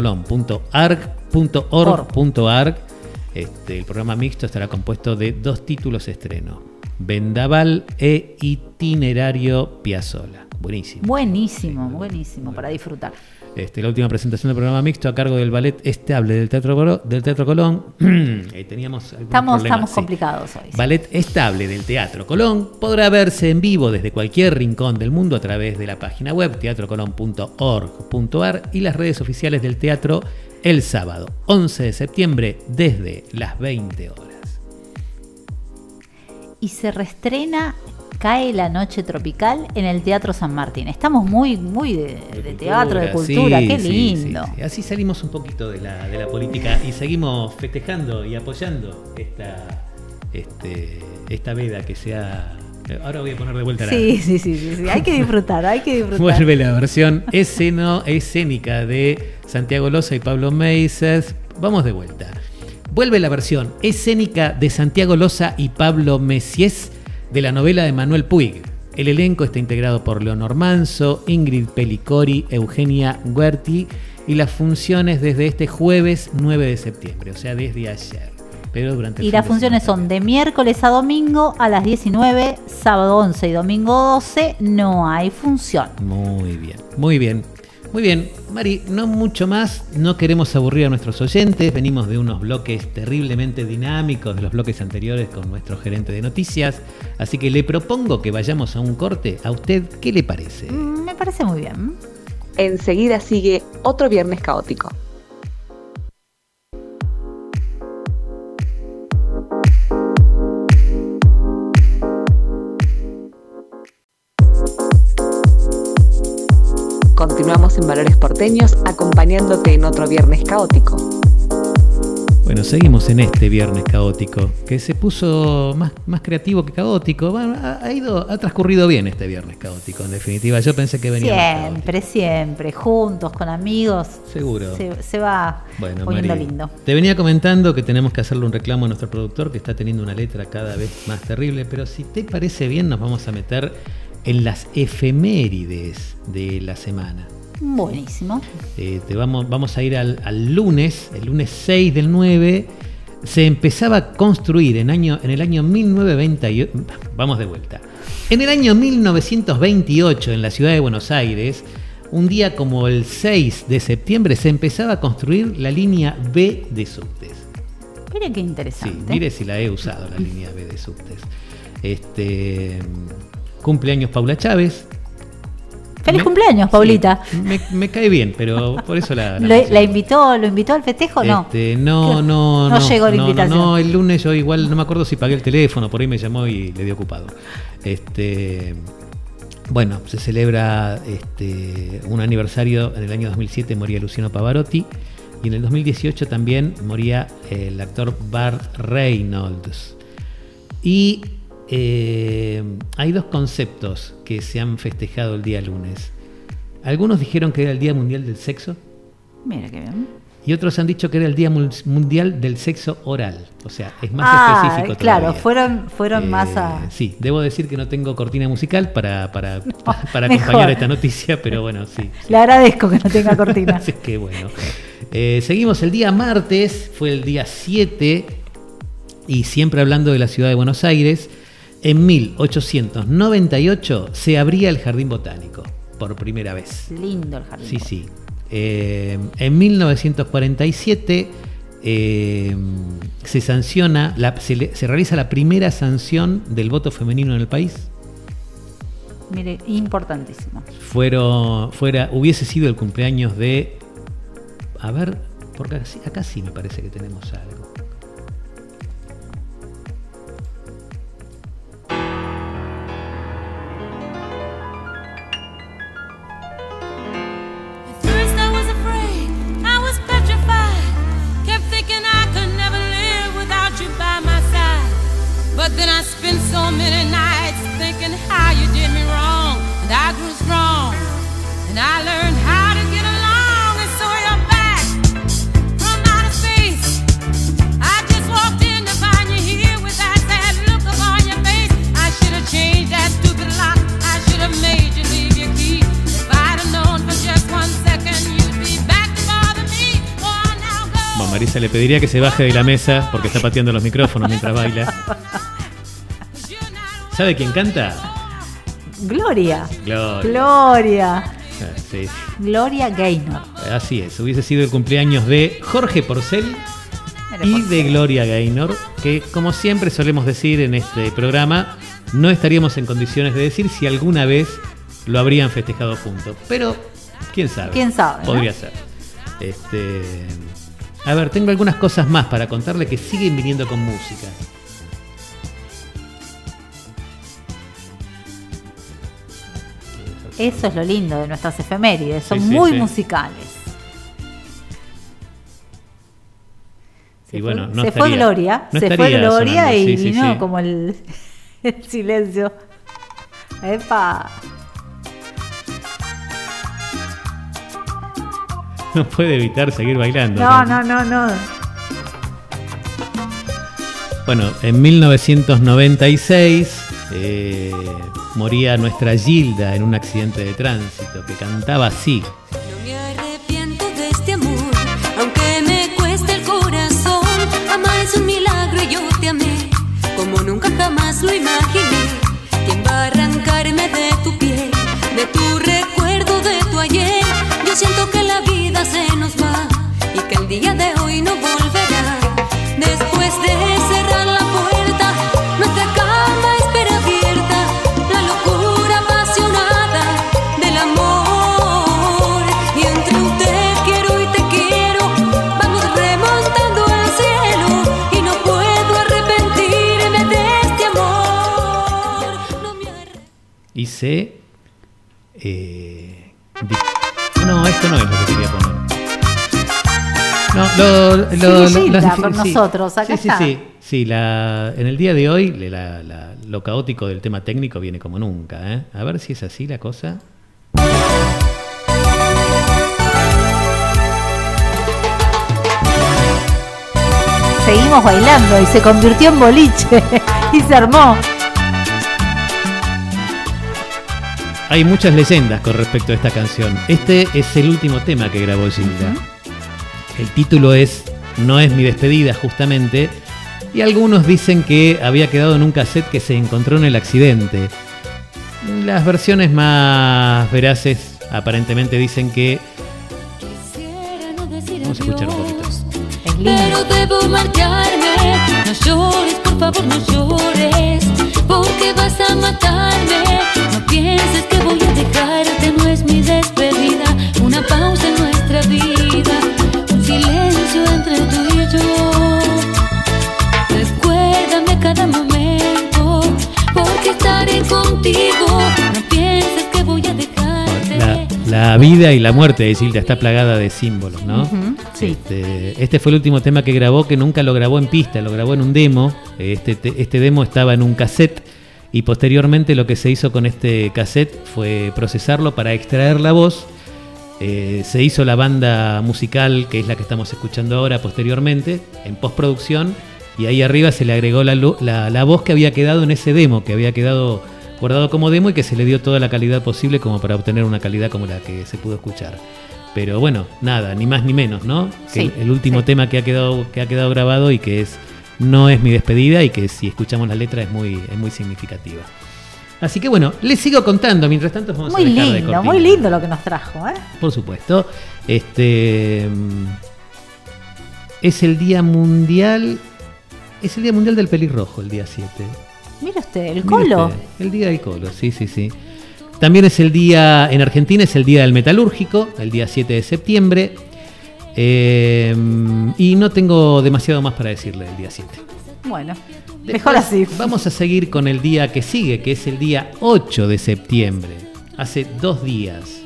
teatrocolón.org.ar. El programa mixto estará compuesto de 2 títulos estreno: Vendaval e Itinerario Piazzolla. Buenísimo, para disfrutar. La última presentación del programa mixto a cargo del Ballet Estable del Teatro Colón. Estamos complicados hoy. Ballet Estable del Teatro Colón podrá verse en vivo desde cualquier rincón del mundo a través de la página web teatrocolón.org.ar y las redes oficiales del teatro el sábado 11 de septiembre desde las 20 horas. Y se reestrena Cae la Noche Tropical en el Teatro San Martín. Estamos muy de teatro, de cultura, sí, qué lindo. Sí. Así salimos un poquito de la política y seguimos festejando y apoyando esta veda que sea... Ahora voy a poner de vuelta la... Sí. Hay que disfrutar. Vuelve la versión escénica de Santiago Loza y Pablo Meises. Vamos de vuelta. Vuelve la versión escénica de Santiago Loza y Pablo Messies de la novela de Manuel Puig. El elenco está integrado por Leonor Manso, Ingrid Pellicori, Eugenia Guerti, y las funciones desde este jueves 9 de septiembre, o sea, desde ayer. Y las funciones son de miércoles a domingo a las 19, sábado 11 y domingo 12 no hay función. Muy bien. Mari, no mucho más, no queremos aburrir a nuestros oyentes, venimos de unos bloques terriblemente dinámicos de los bloques anteriores con nuestro gerente de noticias, así que le propongo que vayamos a un corte. ¿A usted qué le parece? Me parece muy bien. Enseguida sigue otro viernes caótico. Continuamos en Valores Porteños acompañándote en otro viernes caótico. Bueno, seguimos en este viernes caótico, que se puso más creativo que caótico. Bueno, ha transcurrido bien este viernes caótico, en definitiva. Yo pensé que venía siempre, juntos, con amigos. Seguro. Se va poniendo Mari, lindo. Te venía comentando que tenemos que hacerle un reclamo a nuestro productor, que está teniendo una letra cada vez más terrible, pero si te parece bien, nos vamos a meter en las efemérides de la semana. Buenísimo. Vamos a ir al lunes, el lunes 6 del 9. Se empezaba a construir en el año 1928. Vamos de vuelta. En el año 1928, en la ciudad de Buenos Aires, un día como el 6 de septiembre se empezaba a construir la línea B de subtes. Mire qué interesante. Sí, mire si la he usado, la línea B de subtes. Cumpleaños Paula Chávez. ¡Feliz cumpleaños, Paulita! Sí, me cae bien, pero por eso la ¿Lo invitó al festejo o no? No llegó la invitación. No, el lunes yo igual no me acuerdo si pagué el teléfono, por ahí me llamó y le di ocupado. Bueno, se celebra un aniversario. En el año 2007 moría Luciano Pavarotti y en el 2018 también moría el actor Burt Reynolds. Y hay dos conceptos que se han festejado el día lunes. Algunos dijeron que era el Día Mundial del Sexo. Mira qué bien. Y otros han dicho que era el Día Mundial del Sexo Oral. O sea, es más específico claro, todavía. fueron más a... Sí, debo decir que no tengo cortina musical para acompañar esta noticia, pero bueno, sí. Le agradezco que no tenga cortina. Así que bueno. Seguimos el día martes, fue el día 7, y siempre hablando de la ciudad de Buenos Aires, en 1898 se abría el Jardín Botánico, por primera vez. Lindo el jardín. Sí, sí. En 1947 se sanciona, se realiza la primera sanción del voto femenino en el país. Mire, importantísimo. Hubiese sido el cumpleaños de... A ver, porque acá sí me parece que tenemos algo. But then I spent so many nights thinking how you did me wrong, and I grew strong, and I learned how to get along, and so you're back from outer space. I just walked in to find you here with that sad look upon your face. I should have changed that stupid lock, I should have made you leave your key. If I'd have known for just 1 second you'd be back to bother me. Oh, now go. Bueno, Marisa le pediría que se baje de la mesa porque está pateando los micrófonos mientras baila. ¿Sabe quién canta? Gloria. Sí. Gloria Gaynor. Así es, hubiese sido el cumpleaños de Jorge Porcel y de Gloria Gaynor, que como siempre solemos decir en este programa, no estaríamos en condiciones de decir si alguna vez lo habrían festejado juntos. Pero, quién sabe. Podría ser. A ver, tengo algunas cosas más para contarle que siguen viniendo con música. Eso es lo lindo de nuestras efemérides, son muy musicales. Se fue Gloria, y vino como el silencio. ¡Epa! No puede evitar seguir bailando. No. Bueno, en 1996 moría nuestra Gilda en un accidente de tránsito, que cantaba así. No me arrepiento de este amor, aunque me cueste el corazón. Amar es un milagro y yo te amé como nunca jamás lo imaginé. ¿Quién va a arrancarme de tu piel, de tu recuerdo, de tu ayer? Yo siento que la vida se nos va y que el día de hoy no volverá. Después de cerrar la puerta, nuestra cama espera abierta, la locura apasionada del amor. Y entre un te quiero y te quiero, vamos remontando al cielo, y no puedo arrepentirme de este amor. No me No, esto no es lo que quería poner. Por nosotros, acá está. Sí, en el día de hoy lo caótico del tema técnico viene como nunca, ¿eh? A ver si es así la cosa. Seguimos bailando y se convirtió en boliche y se armó. Hay muchas leyendas con respecto a esta canción. Este es el último tema que grabó Gilda. El título No es mi despedida, justamente, y algunos dicen que había quedado en un cassette que se encontró en el accidente. Las versiones más veraces Aparentemente dicen que... Quisiera no decir Vamos a escuchar un poquito. adiós, Es lindo. pero debo marcharme. No llores, por favor, no llores, porque vas a matarme. No pienses que voy a dejarte, no es mi despedida. Una pausa en nuestra vida, un silencio entre tú y yo. Recuérdame cada momento, porque estaré contigo. No pienses que voy a dejarte. La vida y la muerte de Gilda está plagada de símbolos, ¿no? Ujú, sí. Este fue el último tema que grabó, que nunca lo grabó en pista, lo grabó en un demo. Este demo estaba en un cassette y posteriormente lo que se hizo con este cassette fue procesarlo para extraer la voz. Se hizo la banda musical, que es la que estamos escuchando ahora posteriormente, en postproducción, y ahí arriba se le agregó la voz que había quedado en ese demo, que había quedado guardado como demo y que se le dio toda la calidad posible como para obtener una calidad como la que se pudo escuchar. Pero bueno, nada, ni más ni menos, ¿no? Que Sí, el último sí. tema que ha quedado grabado y que no es mi despedida, y que si escuchamos la letra es muy significativa. Así que bueno, les sigo contando, mientras tanto vamos Muy a dejar de lindo, cortina. muy lindo lo que nos trajo, ¿eh? Por supuesto. Es el Día Mundial. Es el Día Mundial del Pelirrojo, el día 7. Mira usted, el Mire colo. usted, el Día del Colo, sí. También es el día, en Argentina es el Día del Metalúrgico, el día 7 de septiembre. Y no tengo demasiado más para decirle del día 7. Bueno, Después mejor así. Vamos a seguir con el día que sigue, que es el día 8 de septiembre. Hace 2 días.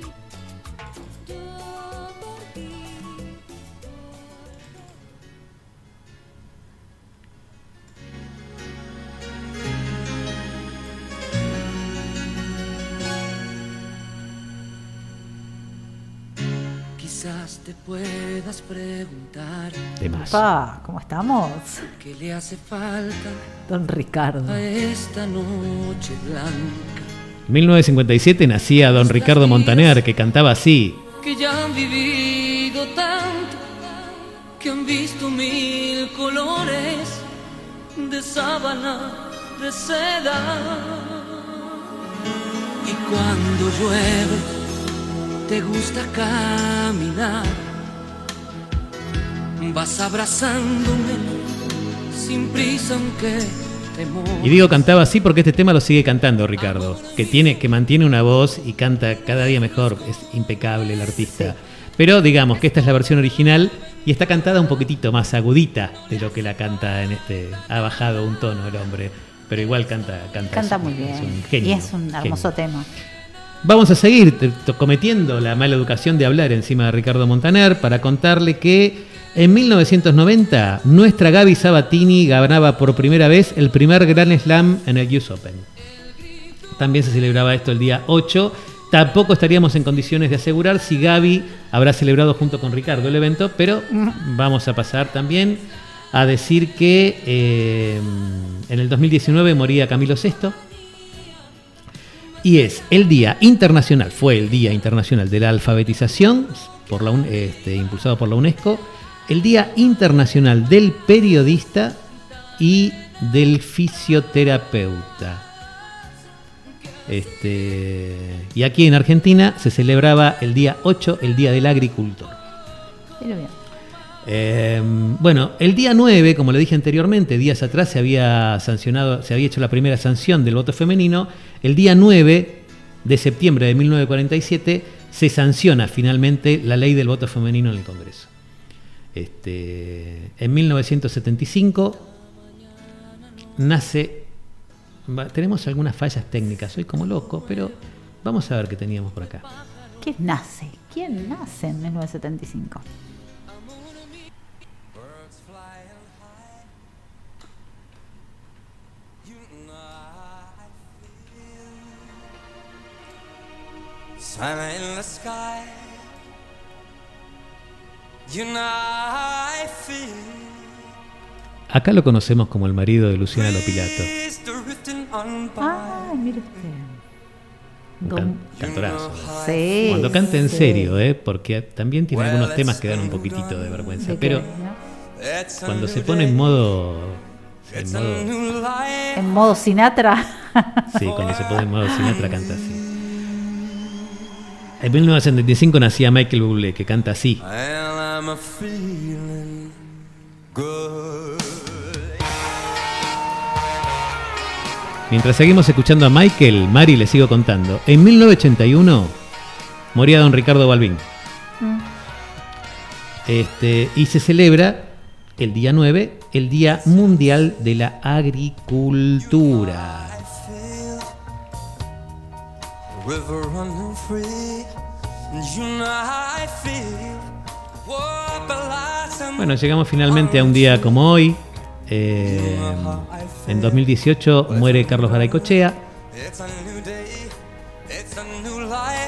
Quizás te puedas preguntar De más. Pa, ¿cómo estamos? qué le hace falta Don Ricardo. a esta noche blanca, 1957 nacía don Ricardo Montaner, que cantaba así. que ya han vivido tanto, que han visto 1000 colores de sábana, de seda. Y cuando llueve te gusta caminar, vas abrazándome sin prisa aunque te Y digo cantaba así porque este tema lo sigue cantando Ricardo, que mantiene una voz y canta cada día mejor, es impecable el artista. Pero digamos que esta es la versión original y está cantada un poquitito más agudita de lo que la canta en este. Ha bajado un tono el hombre, pero igual canta Muy bien. Es un genio, Y es un hermoso genio. tema. Vamos a seguir cometiendo la mala educación de hablar encima de Ricardo Montaner para contarle que en 1990 nuestra Gaby Sabatini ganaba por primera vez el primer Grand Slam en el US Open. También se celebraba esto el día 8. Tampoco estaríamos en condiciones de asegurar si Gaby habrá celebrado junto con Ricardo el evento, pero vamos a pasar también a decir que en el 2019 moría Camilo VI. Y es el Día Internacional, fue el Día Internacional de la Alfabetización, impulsado por la UNESCO, el Día Internacional del Periodista y del Fisioterapeuta. Y aquí en Argentina se celebraba el día 8, el Día del Agricultor. Mira bien. Bueno, el día 9, como le dije anteriormente, días atrás se había hecho la primera sanción del voto femenino. El día 9 de septiembre de 1947 se sanciona finalmente la ley del voto femenino en el Congreso. En 1975 nace. Tenemos algunas fallas técnicas, soy como loco, pero vamos a ver qué teníamos por acá. ¿Quién nace? ¿Quién nace en 1975? In the sky, you know I feel. Acá lo conocemos como el marido de Luciana Lopilato. Ah, mire usted. Un cantorazo. Sí. Cuando canta en sí. serio, porque también tiene algunos temas que dan un poquitito de vergüenza. ¿De Pero qué, no? cuando se pone en modo. En modo Sinatra. Sí, cuando se pone en modo Sinatra canta así. En 1975 nacía Michael Bublé, que canta así. And I'm feeling good. Mientras seguimos escuchando a Michael, Mari le sigo contando. En 1981 moría don Ricardo Balbín. Y se celebra el día 9, el Día Mundial de la Agricultura. River running free, and you know how I feel. Bueno, llegamos finalmente a un día como hoy. En 2018 muere Carlos Garaycochea. It's a new day, it's a new life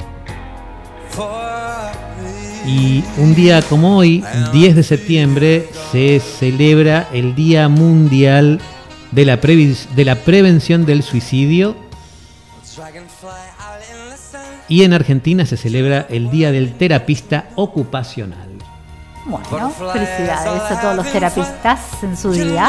for me. Y un día como hoy, 10 de septiembre, se celebra el Día Mundial de la Prevención del Suicidio. Y en Argentina se celebra el Día del Terapista Ocupacional. Bueno, felicidades a todos los terapistas en su día.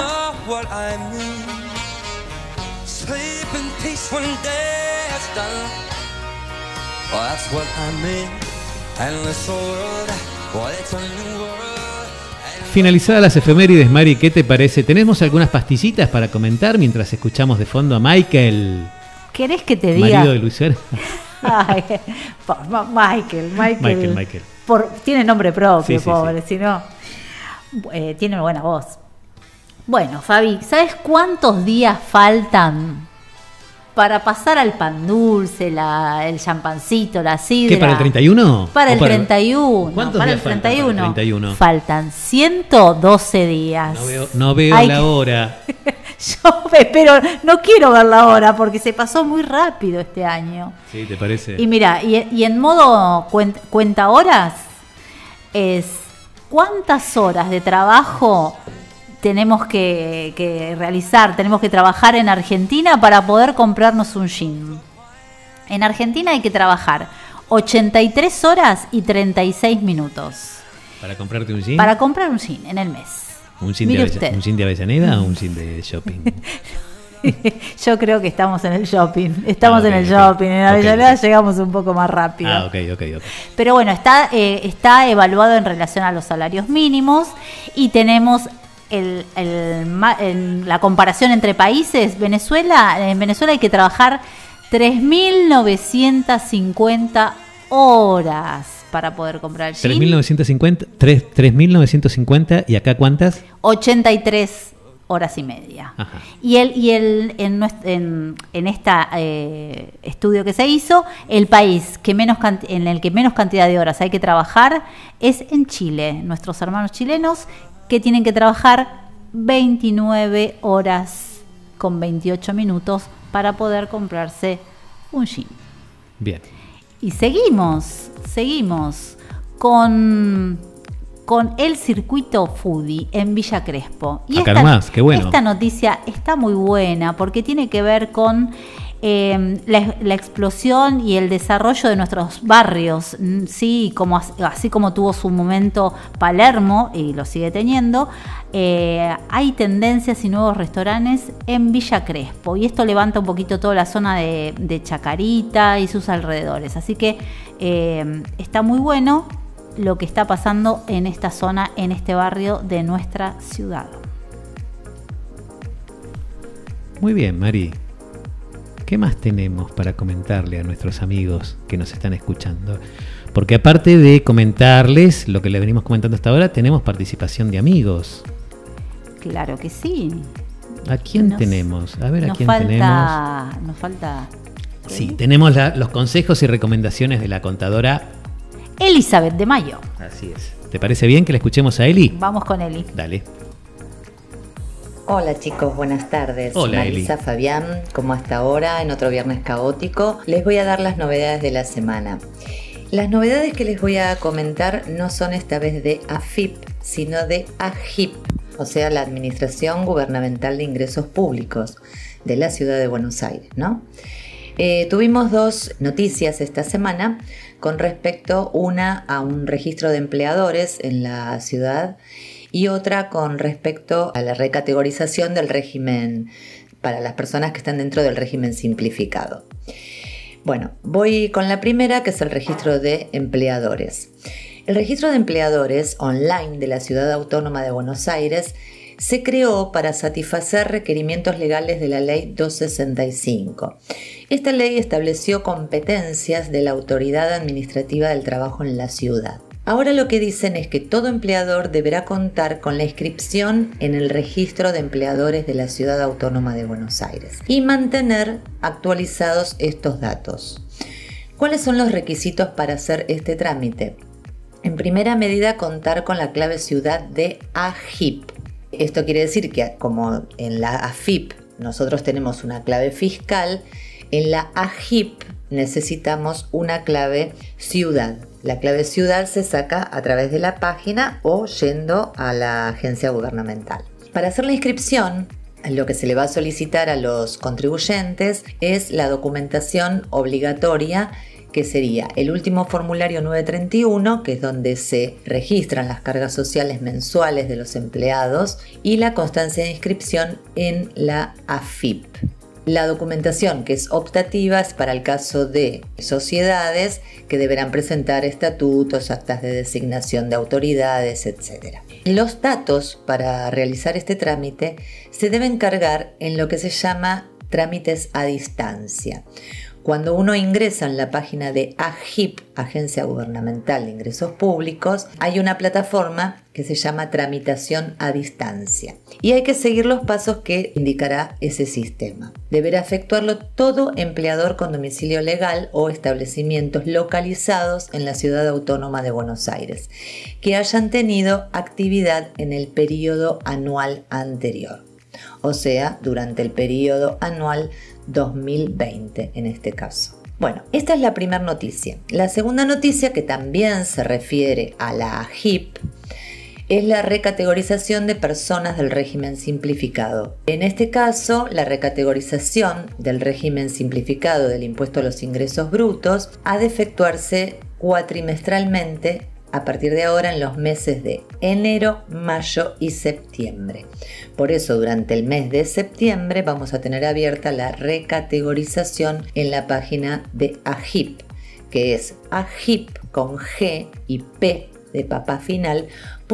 Finalizadas las efemérides, Mari, ¿qué te parece? ¿Tenemos algunas pastillitas para comentar mientras escuchamos de fondo a Michael? ¿Querés que te diga? Marido de Luciana. Ay, Michael. Tiene nombre propio, Sí, pobre, sí. si no. Tiene buena voz. Bueno, Fabi, ¿sabes cuántos días faltan para pasar al pan dulce, el champancito, la sidra? ¿Qué, para el 31? Para el 31. ¿Cuántos para días el faltan 31? para el 31? Faltan 112 días. No veo Ay, la hora. Yo espero, no quiero ver la hora porque se pasó muy rápido este año. Sí, ¿te parece? Y mira, y en modo cuenta horas es cuántas horas de trabajo tenemos que realizar, tenemos que trabajar en Argentina para poder comprarnos un jean. En Argentina hay que trabajar 83 horas y 36 minutos. ¿Para comprarte un jean? Para comprar un jean en el mes. ¿Un jean Mire de usted. ¿Un jean de Avellaneda o un jean de shopping? Yo creo que estamos en el shopping. Estamos Ah, ok, en el ok. shopping. En Avellaneda Ok. llegamos un poco más rápido. Ah, ok. Pero bueno, está evaluado en relación a los salarios mínimos y tenemos la comparación entre países. En Venezuela hay que trabajar 3.950 horas para popoder comprar el jean. 3.950 y acá ¿cuántas? 83 horas y media. Ajá. Y en este estudio que se hizo, el país en el que menos cantidad de horas hay que trabajar es en Chile. Nuestros hermanos chilenos que tienen que trabajar 29 horas con 28 minutos para poder comprarse un jean. Bien. Y seguimos con el circuito foodie en Villa Crespo. Y Acá nomás, qué bueno. Esta noticia está muy buena porque tiene que ver con la explosión y el desarrollo de nuestros barrios, sí, así como tuvo su momento Palermo y lo sigue teniendo. Hay tendencias y nuevos restaurantes en Villa Crespo y esto levanta un poquito toda la zona de Chacarita y sus alrededores, así que está muy bueno lo que está pasando en esta zona, en este barrio de nuestra ciudad. Muy bien, Mari. ¿Qué más tenemos para comentarle a nuestros amigos que nos están escuchando? Porque aparte de comentarles lo que les venimos comentando hasta ahora, tenemos participación de amigos. Claro que sí. ¿A quién tenemos? A ver, ¿a quién tenemos? Nos falta... Sí, tenemos los consejos y recomendaciones de la contadora Elizabeth de Mayo. Así es. ¿Te parece bien que la escuchemos a Eli? Vamos con Eli. Dale. Hola chicos, buenas tardes. Hola, Marisa, Eli. Fabián, como hasta ahora, en otro viernes caótico, les voy a dar las novedades de la semana. Las novedades que les voy a comentar no son esta vez de AFIP, sino de AGIP, o sea, la Administración Gubernamental de Ingresos Públicos de la Ciudad de Buenos Aires, ¿no? Tuvimos dos noticias esta semana con respecto, una a un registro de empleadores en la ciudad y otra con respecto a la recategorización del régimen para las personas que están dentro del régimen simplificado. Bueno, voy con la primera, que es el registro de empleadores. El registro de empleadores online de la Ciudad Autónoma de Buenos Aires se creó para satisfacer requerimientos legales de la Ley 265. Esta ley estableció competencias de la Autoridad Administrativa del Trabajo en la ciudad. Ahora lo que dicen es que todo empleador deberá contar con la inscripción en el registro de empleadores de la Ciudad Autónoma de Buenos Aires y mantener actualizados estos datos. ¿Cuáles son los requisitos para hacer este trámite? En primera medida, contar con la clave ciudad de AGIP. Esto quiere decir que, como en la AFIP nosotros tenemos una clave fiscal, en la AGIP necesitamos una clave ciudad. La clave ciudad se saca a través de la página o yendo a la agencia gubernamental. Para hacer la inscripción, lo que se le va a solicitar a los contribuyentes es la documentación obligatoria, que sería el último formulario 931, que es donde se registran las cargas sociales mensuales de los empleados, y la constancia de inscripción en la AFIP. La documentación que es optativa es para el caso de sociedades que deberán presentar estatutos, actas de designación de autoridades, etc. Los datos para realizar este trámite se deben cargar en lo que se llama trámites a distancia. Cuando uno ingresa en la página de AGIP, Agencia Gubernamental de Ingresos Públicos, hay una plataforma que se llama Tramitación a Distancia y hay que seguir los pasos que indicará ese sistema. Deberá efectuarlo todo empleador con domicilio legal o establecimientos localizados en la Ciudad Autónoma de Buenos Aires que hayan tenido actividad en el periodo anual anterior, o sea, durante el periodo anual 2020 en este caso. Bueno, esta es la primera noticia. La segunda noticia, que también se refiere a la AGIP, es la recategorización de personas del régimen simplificado. En este caso, la recategorización del régimen simplificado del impuesto a los ingresos brutos ha de efectuarse cuatrimestralmente a partir de ahora en los meses de enero, mayo y septiembre. Por eso durante el mes de septiembre vamos a tener abierta la recategorización en la página de AGIP, que es agip con G y P de papá final,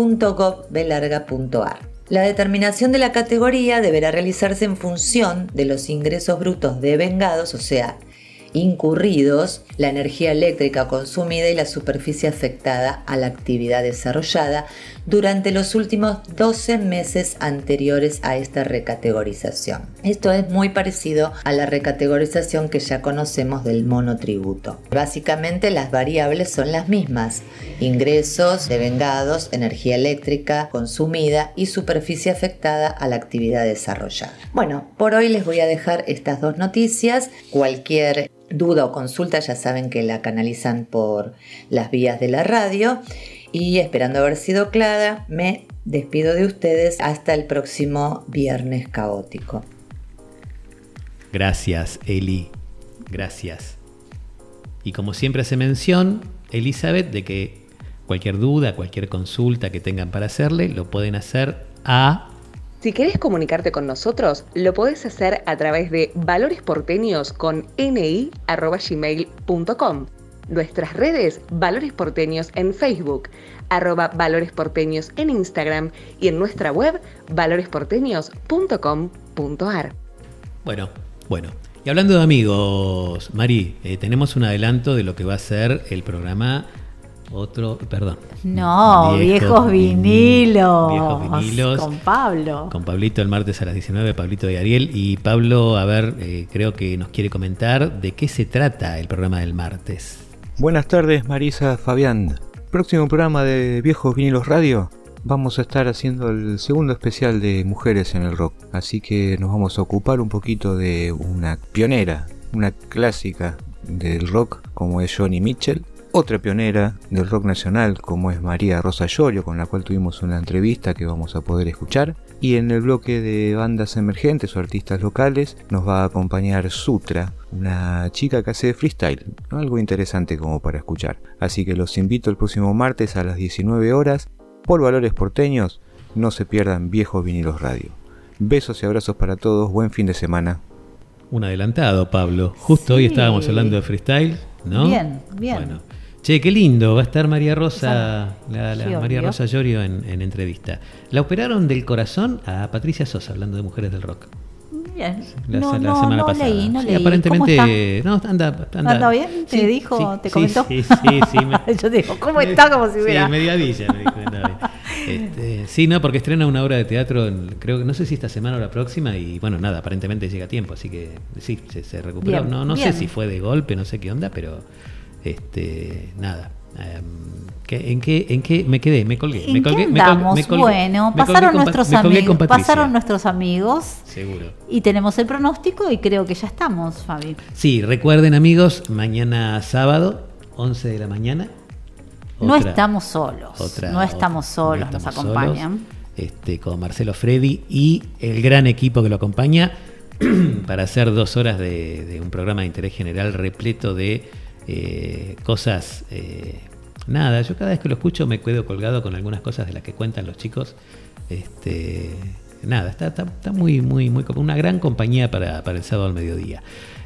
.gov.ar. La determinación de la categoría deberá realizarse en función de los ingresos brutos devengados, o sea, incurridos, la energía eléctrica consumida y la superficie afectada a la actividad desarrollada durante los últimos 12 meses anteriores a esta recategorización. Esto es muy parecido a la recategorización que ya conocemos del monotributo. Básicamente las variables son las mismas: ingresos devengados, energía eléctrica consumida y superficie afectada a la actividad desarrollada. Bueno, por hoy les voy a dejar estas dos noticias. Cualquier duda o consulta ya saben que la canalizan por las vías de la radio, y esperando haber sido clara me despido de ustedes hasta el próximo viernes caótico. Gracias, Eli, gracias. Y como siempre hace mención Elizabeth de que cualquier duda, cualquier consulta que tengan para hacerle lo pueden hacer a... Si querés comunicarte con nosotros, lo podés hacer a través de valoresporteños@gmail.com. Nuestras redes, Valores Porteños en Facebook, @Valores Porteños en Instagram y en nuestra web, valoresporteños.com.ar. Bueno. Y hablando de amigos, Mari, tenemos un adelanto de lo que va a ser el programa... Viejos vinilos. Viejos vinilos. Con Pablo. Con Pablito el martes a las 19, Pablito y Ariel. Y Pablo, creo que nos quiere comentar de qué se trata el programa del martes. Buenas tardes, Marisa, Fabián. Próximo programa de Viejos Vinilos Radio. Vamos a estar haciendo el segundo especial de mujeres en el rock. Así que nos vamos a ocupar un poquito de una pionera, una clásica del rock como es Joni Mitchell. Otra pionera del rock nacional como es María Rosa Llorio, con la cual tuvimos una entrevista que vamos a poder escuchar. Y en el bloque de bandas emergentes o artistas locales nos va a acompañar Sutra, una chica que hace freestyle, ¿no? Algo interesante como para escuchar. Así que los invito el próximo martes a las 19 horas por Valores Porteños. No se pierdan Viejos Vinilos Radio. Besos y abrazos para todos, buen fin de semana. un adelantado, Pablo. Justo hoy estábamos hablando de freestyle, ¿no? Bien. Bueno. Che, qué lindo, va a estar María Rosa, la Llorio. María Rosa Llorio en entrevista. La operaron del corazón a Patricia Sosa, hablando de mujeres del rock. Bien. La semana pasada. Leí. Aparentemente, ¿Cómo está? ¿Anda bien? ¿Te dijo? ¿Te comentó? Sí. Yo digo, ¿cómo está? Como si hubiera... Sí, mediadilla me dijo. Sí, no, porque estrena una obra de teatro, creo que no sé si esta semana o la próxima, y bueno, nada, aparentemente llega a tiempo, así que sí, se recuperó. Bien, no sé bien. si fue de golpe, no sé qué onda, pero nada. ¿En qué me quedé? Me colgué. ¿En qué andamos? Bueno, pasaron nuestros amigos. Seguro. Y tenemos el pronóstico y creo que ya estamos, Fabi. Sí, recuerden, amigos, mañana sábado, 11 de la mañana. No estamos solos, nos acompañan. Con Marcelo Freddy y el gran equipo que lo acompaña para hacer 2 horas de un programa de interés general repleto de cosas. Nada, yo cada vez que lo escucho me quedo colgado con algunas cosas de las que cuentan los chicos. Nada, está muy una gran compañía para el sábado al mediodía.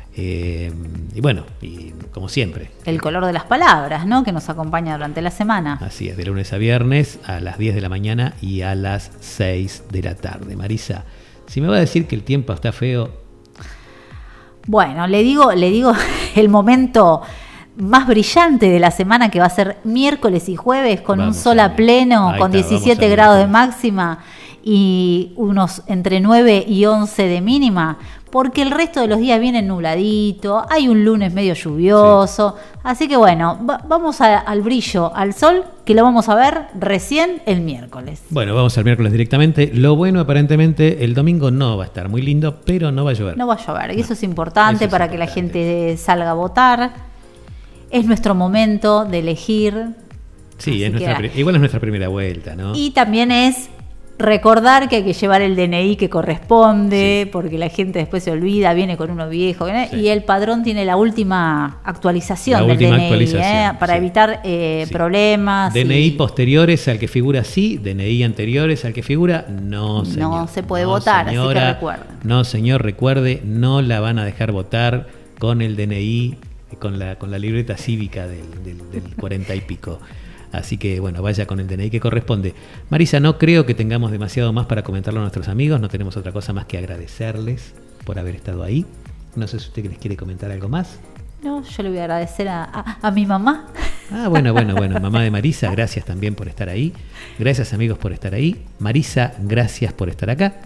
Y bueno, y como siempre. El color de las palabras, ¿no? Que nos acompaña durante la semana. Así es, de lunes a viernes a las 10 de la mañana y a las 6 de la tarde. Marisa, si me va a decir que el tiempo está feo. Bueno, le digo el momento más brillante de la semana, que va a ser miércoles y jueves con un sol a pleno, con 17 grados de máxima y unos entre 9 y 11 de mínima, porque el resto de los días viene nubladito, hay un lunes medio lluvioso, así que bueno, vamos al brillo, al sol, que lo vamos a ver recién el miércoles. Bueno, vamos al miércoles directamente. Lo bueno, aparentemente, el domingo no va a estar muy lindo, pero no va a llover. No va a llover, y eso es importante para que la gente salga a votar. Es nuestro momento de elegir. Sí, igual es nuestra primera vuelta, ¿no? Y también es recordar que hay que llevar el DNI que corresponde, porque la gente después se olvida, viene con uno viejo, y el padrón tiene la última actualización del DNI, para evitar problemas. DNI posteriores al que figura sí, DNI anteriores al que figura no, señor. No se puede votar, señora, así que recuerden. No, señor, recuerde, no la van a dejar votar con el DNI, con la libreta cívica del 40 y pico. Así que bueno, vaya con el DNI que corresponde. Marisa, no creo que tengamos demasiado más para comentarlo a nuestros amigos. No tenemos otra cosa más que agradecerles por haber estado ahí. No sé si usted les quiere comentar algo más. No, yo le voy a agradecer a mi mamá. Bueno, mamá de Marisa, gracias también por estar ahí. Gracias, amigos, por estar ahí. Marisa, gracias por estar acá.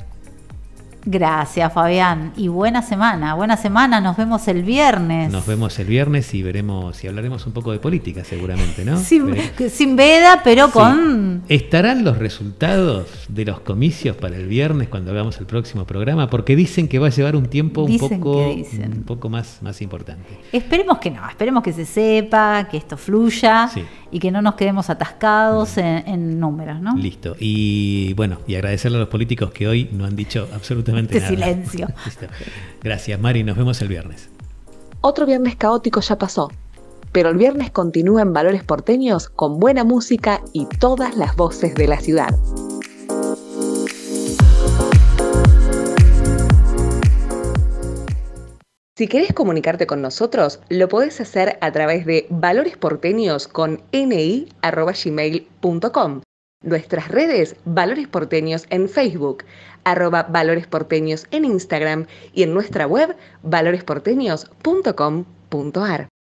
Gracias, Fabián, y buena semana, nos vemos el viernes. Nos vemos el viernes y veremos, y hablaremos un poco de política seguramente, ¿no? Sin veda, pero con... ¿Estarán los resultados de los comicios para el viernes cuando hagamos el próximo programa? Porque dicen que va a llevar un tiempo un poco más importante. Esperemos que no, esperemos que se sepa, que esto fluya y que no nos quedemos atascados en números, ¿no? Listo, y bueno, y agradecerle a los políticos que hoy no han dicho absolutamente nada. Silencio. Gracias, Mari, nos vemos el viernes. Otro viernes caótico ya pasó, pero el viernes continúa en Valores Porteños con buena música y todas las voces de la ciudad. Si querés comunicarte con nosotros, lo podés hacer a través de valoresporteños@gmail.com. Nuestras redes, Valores Porteños en Facebook, @Valores Porteños en Instagram y en nuestra web valoresporteños.com.ar.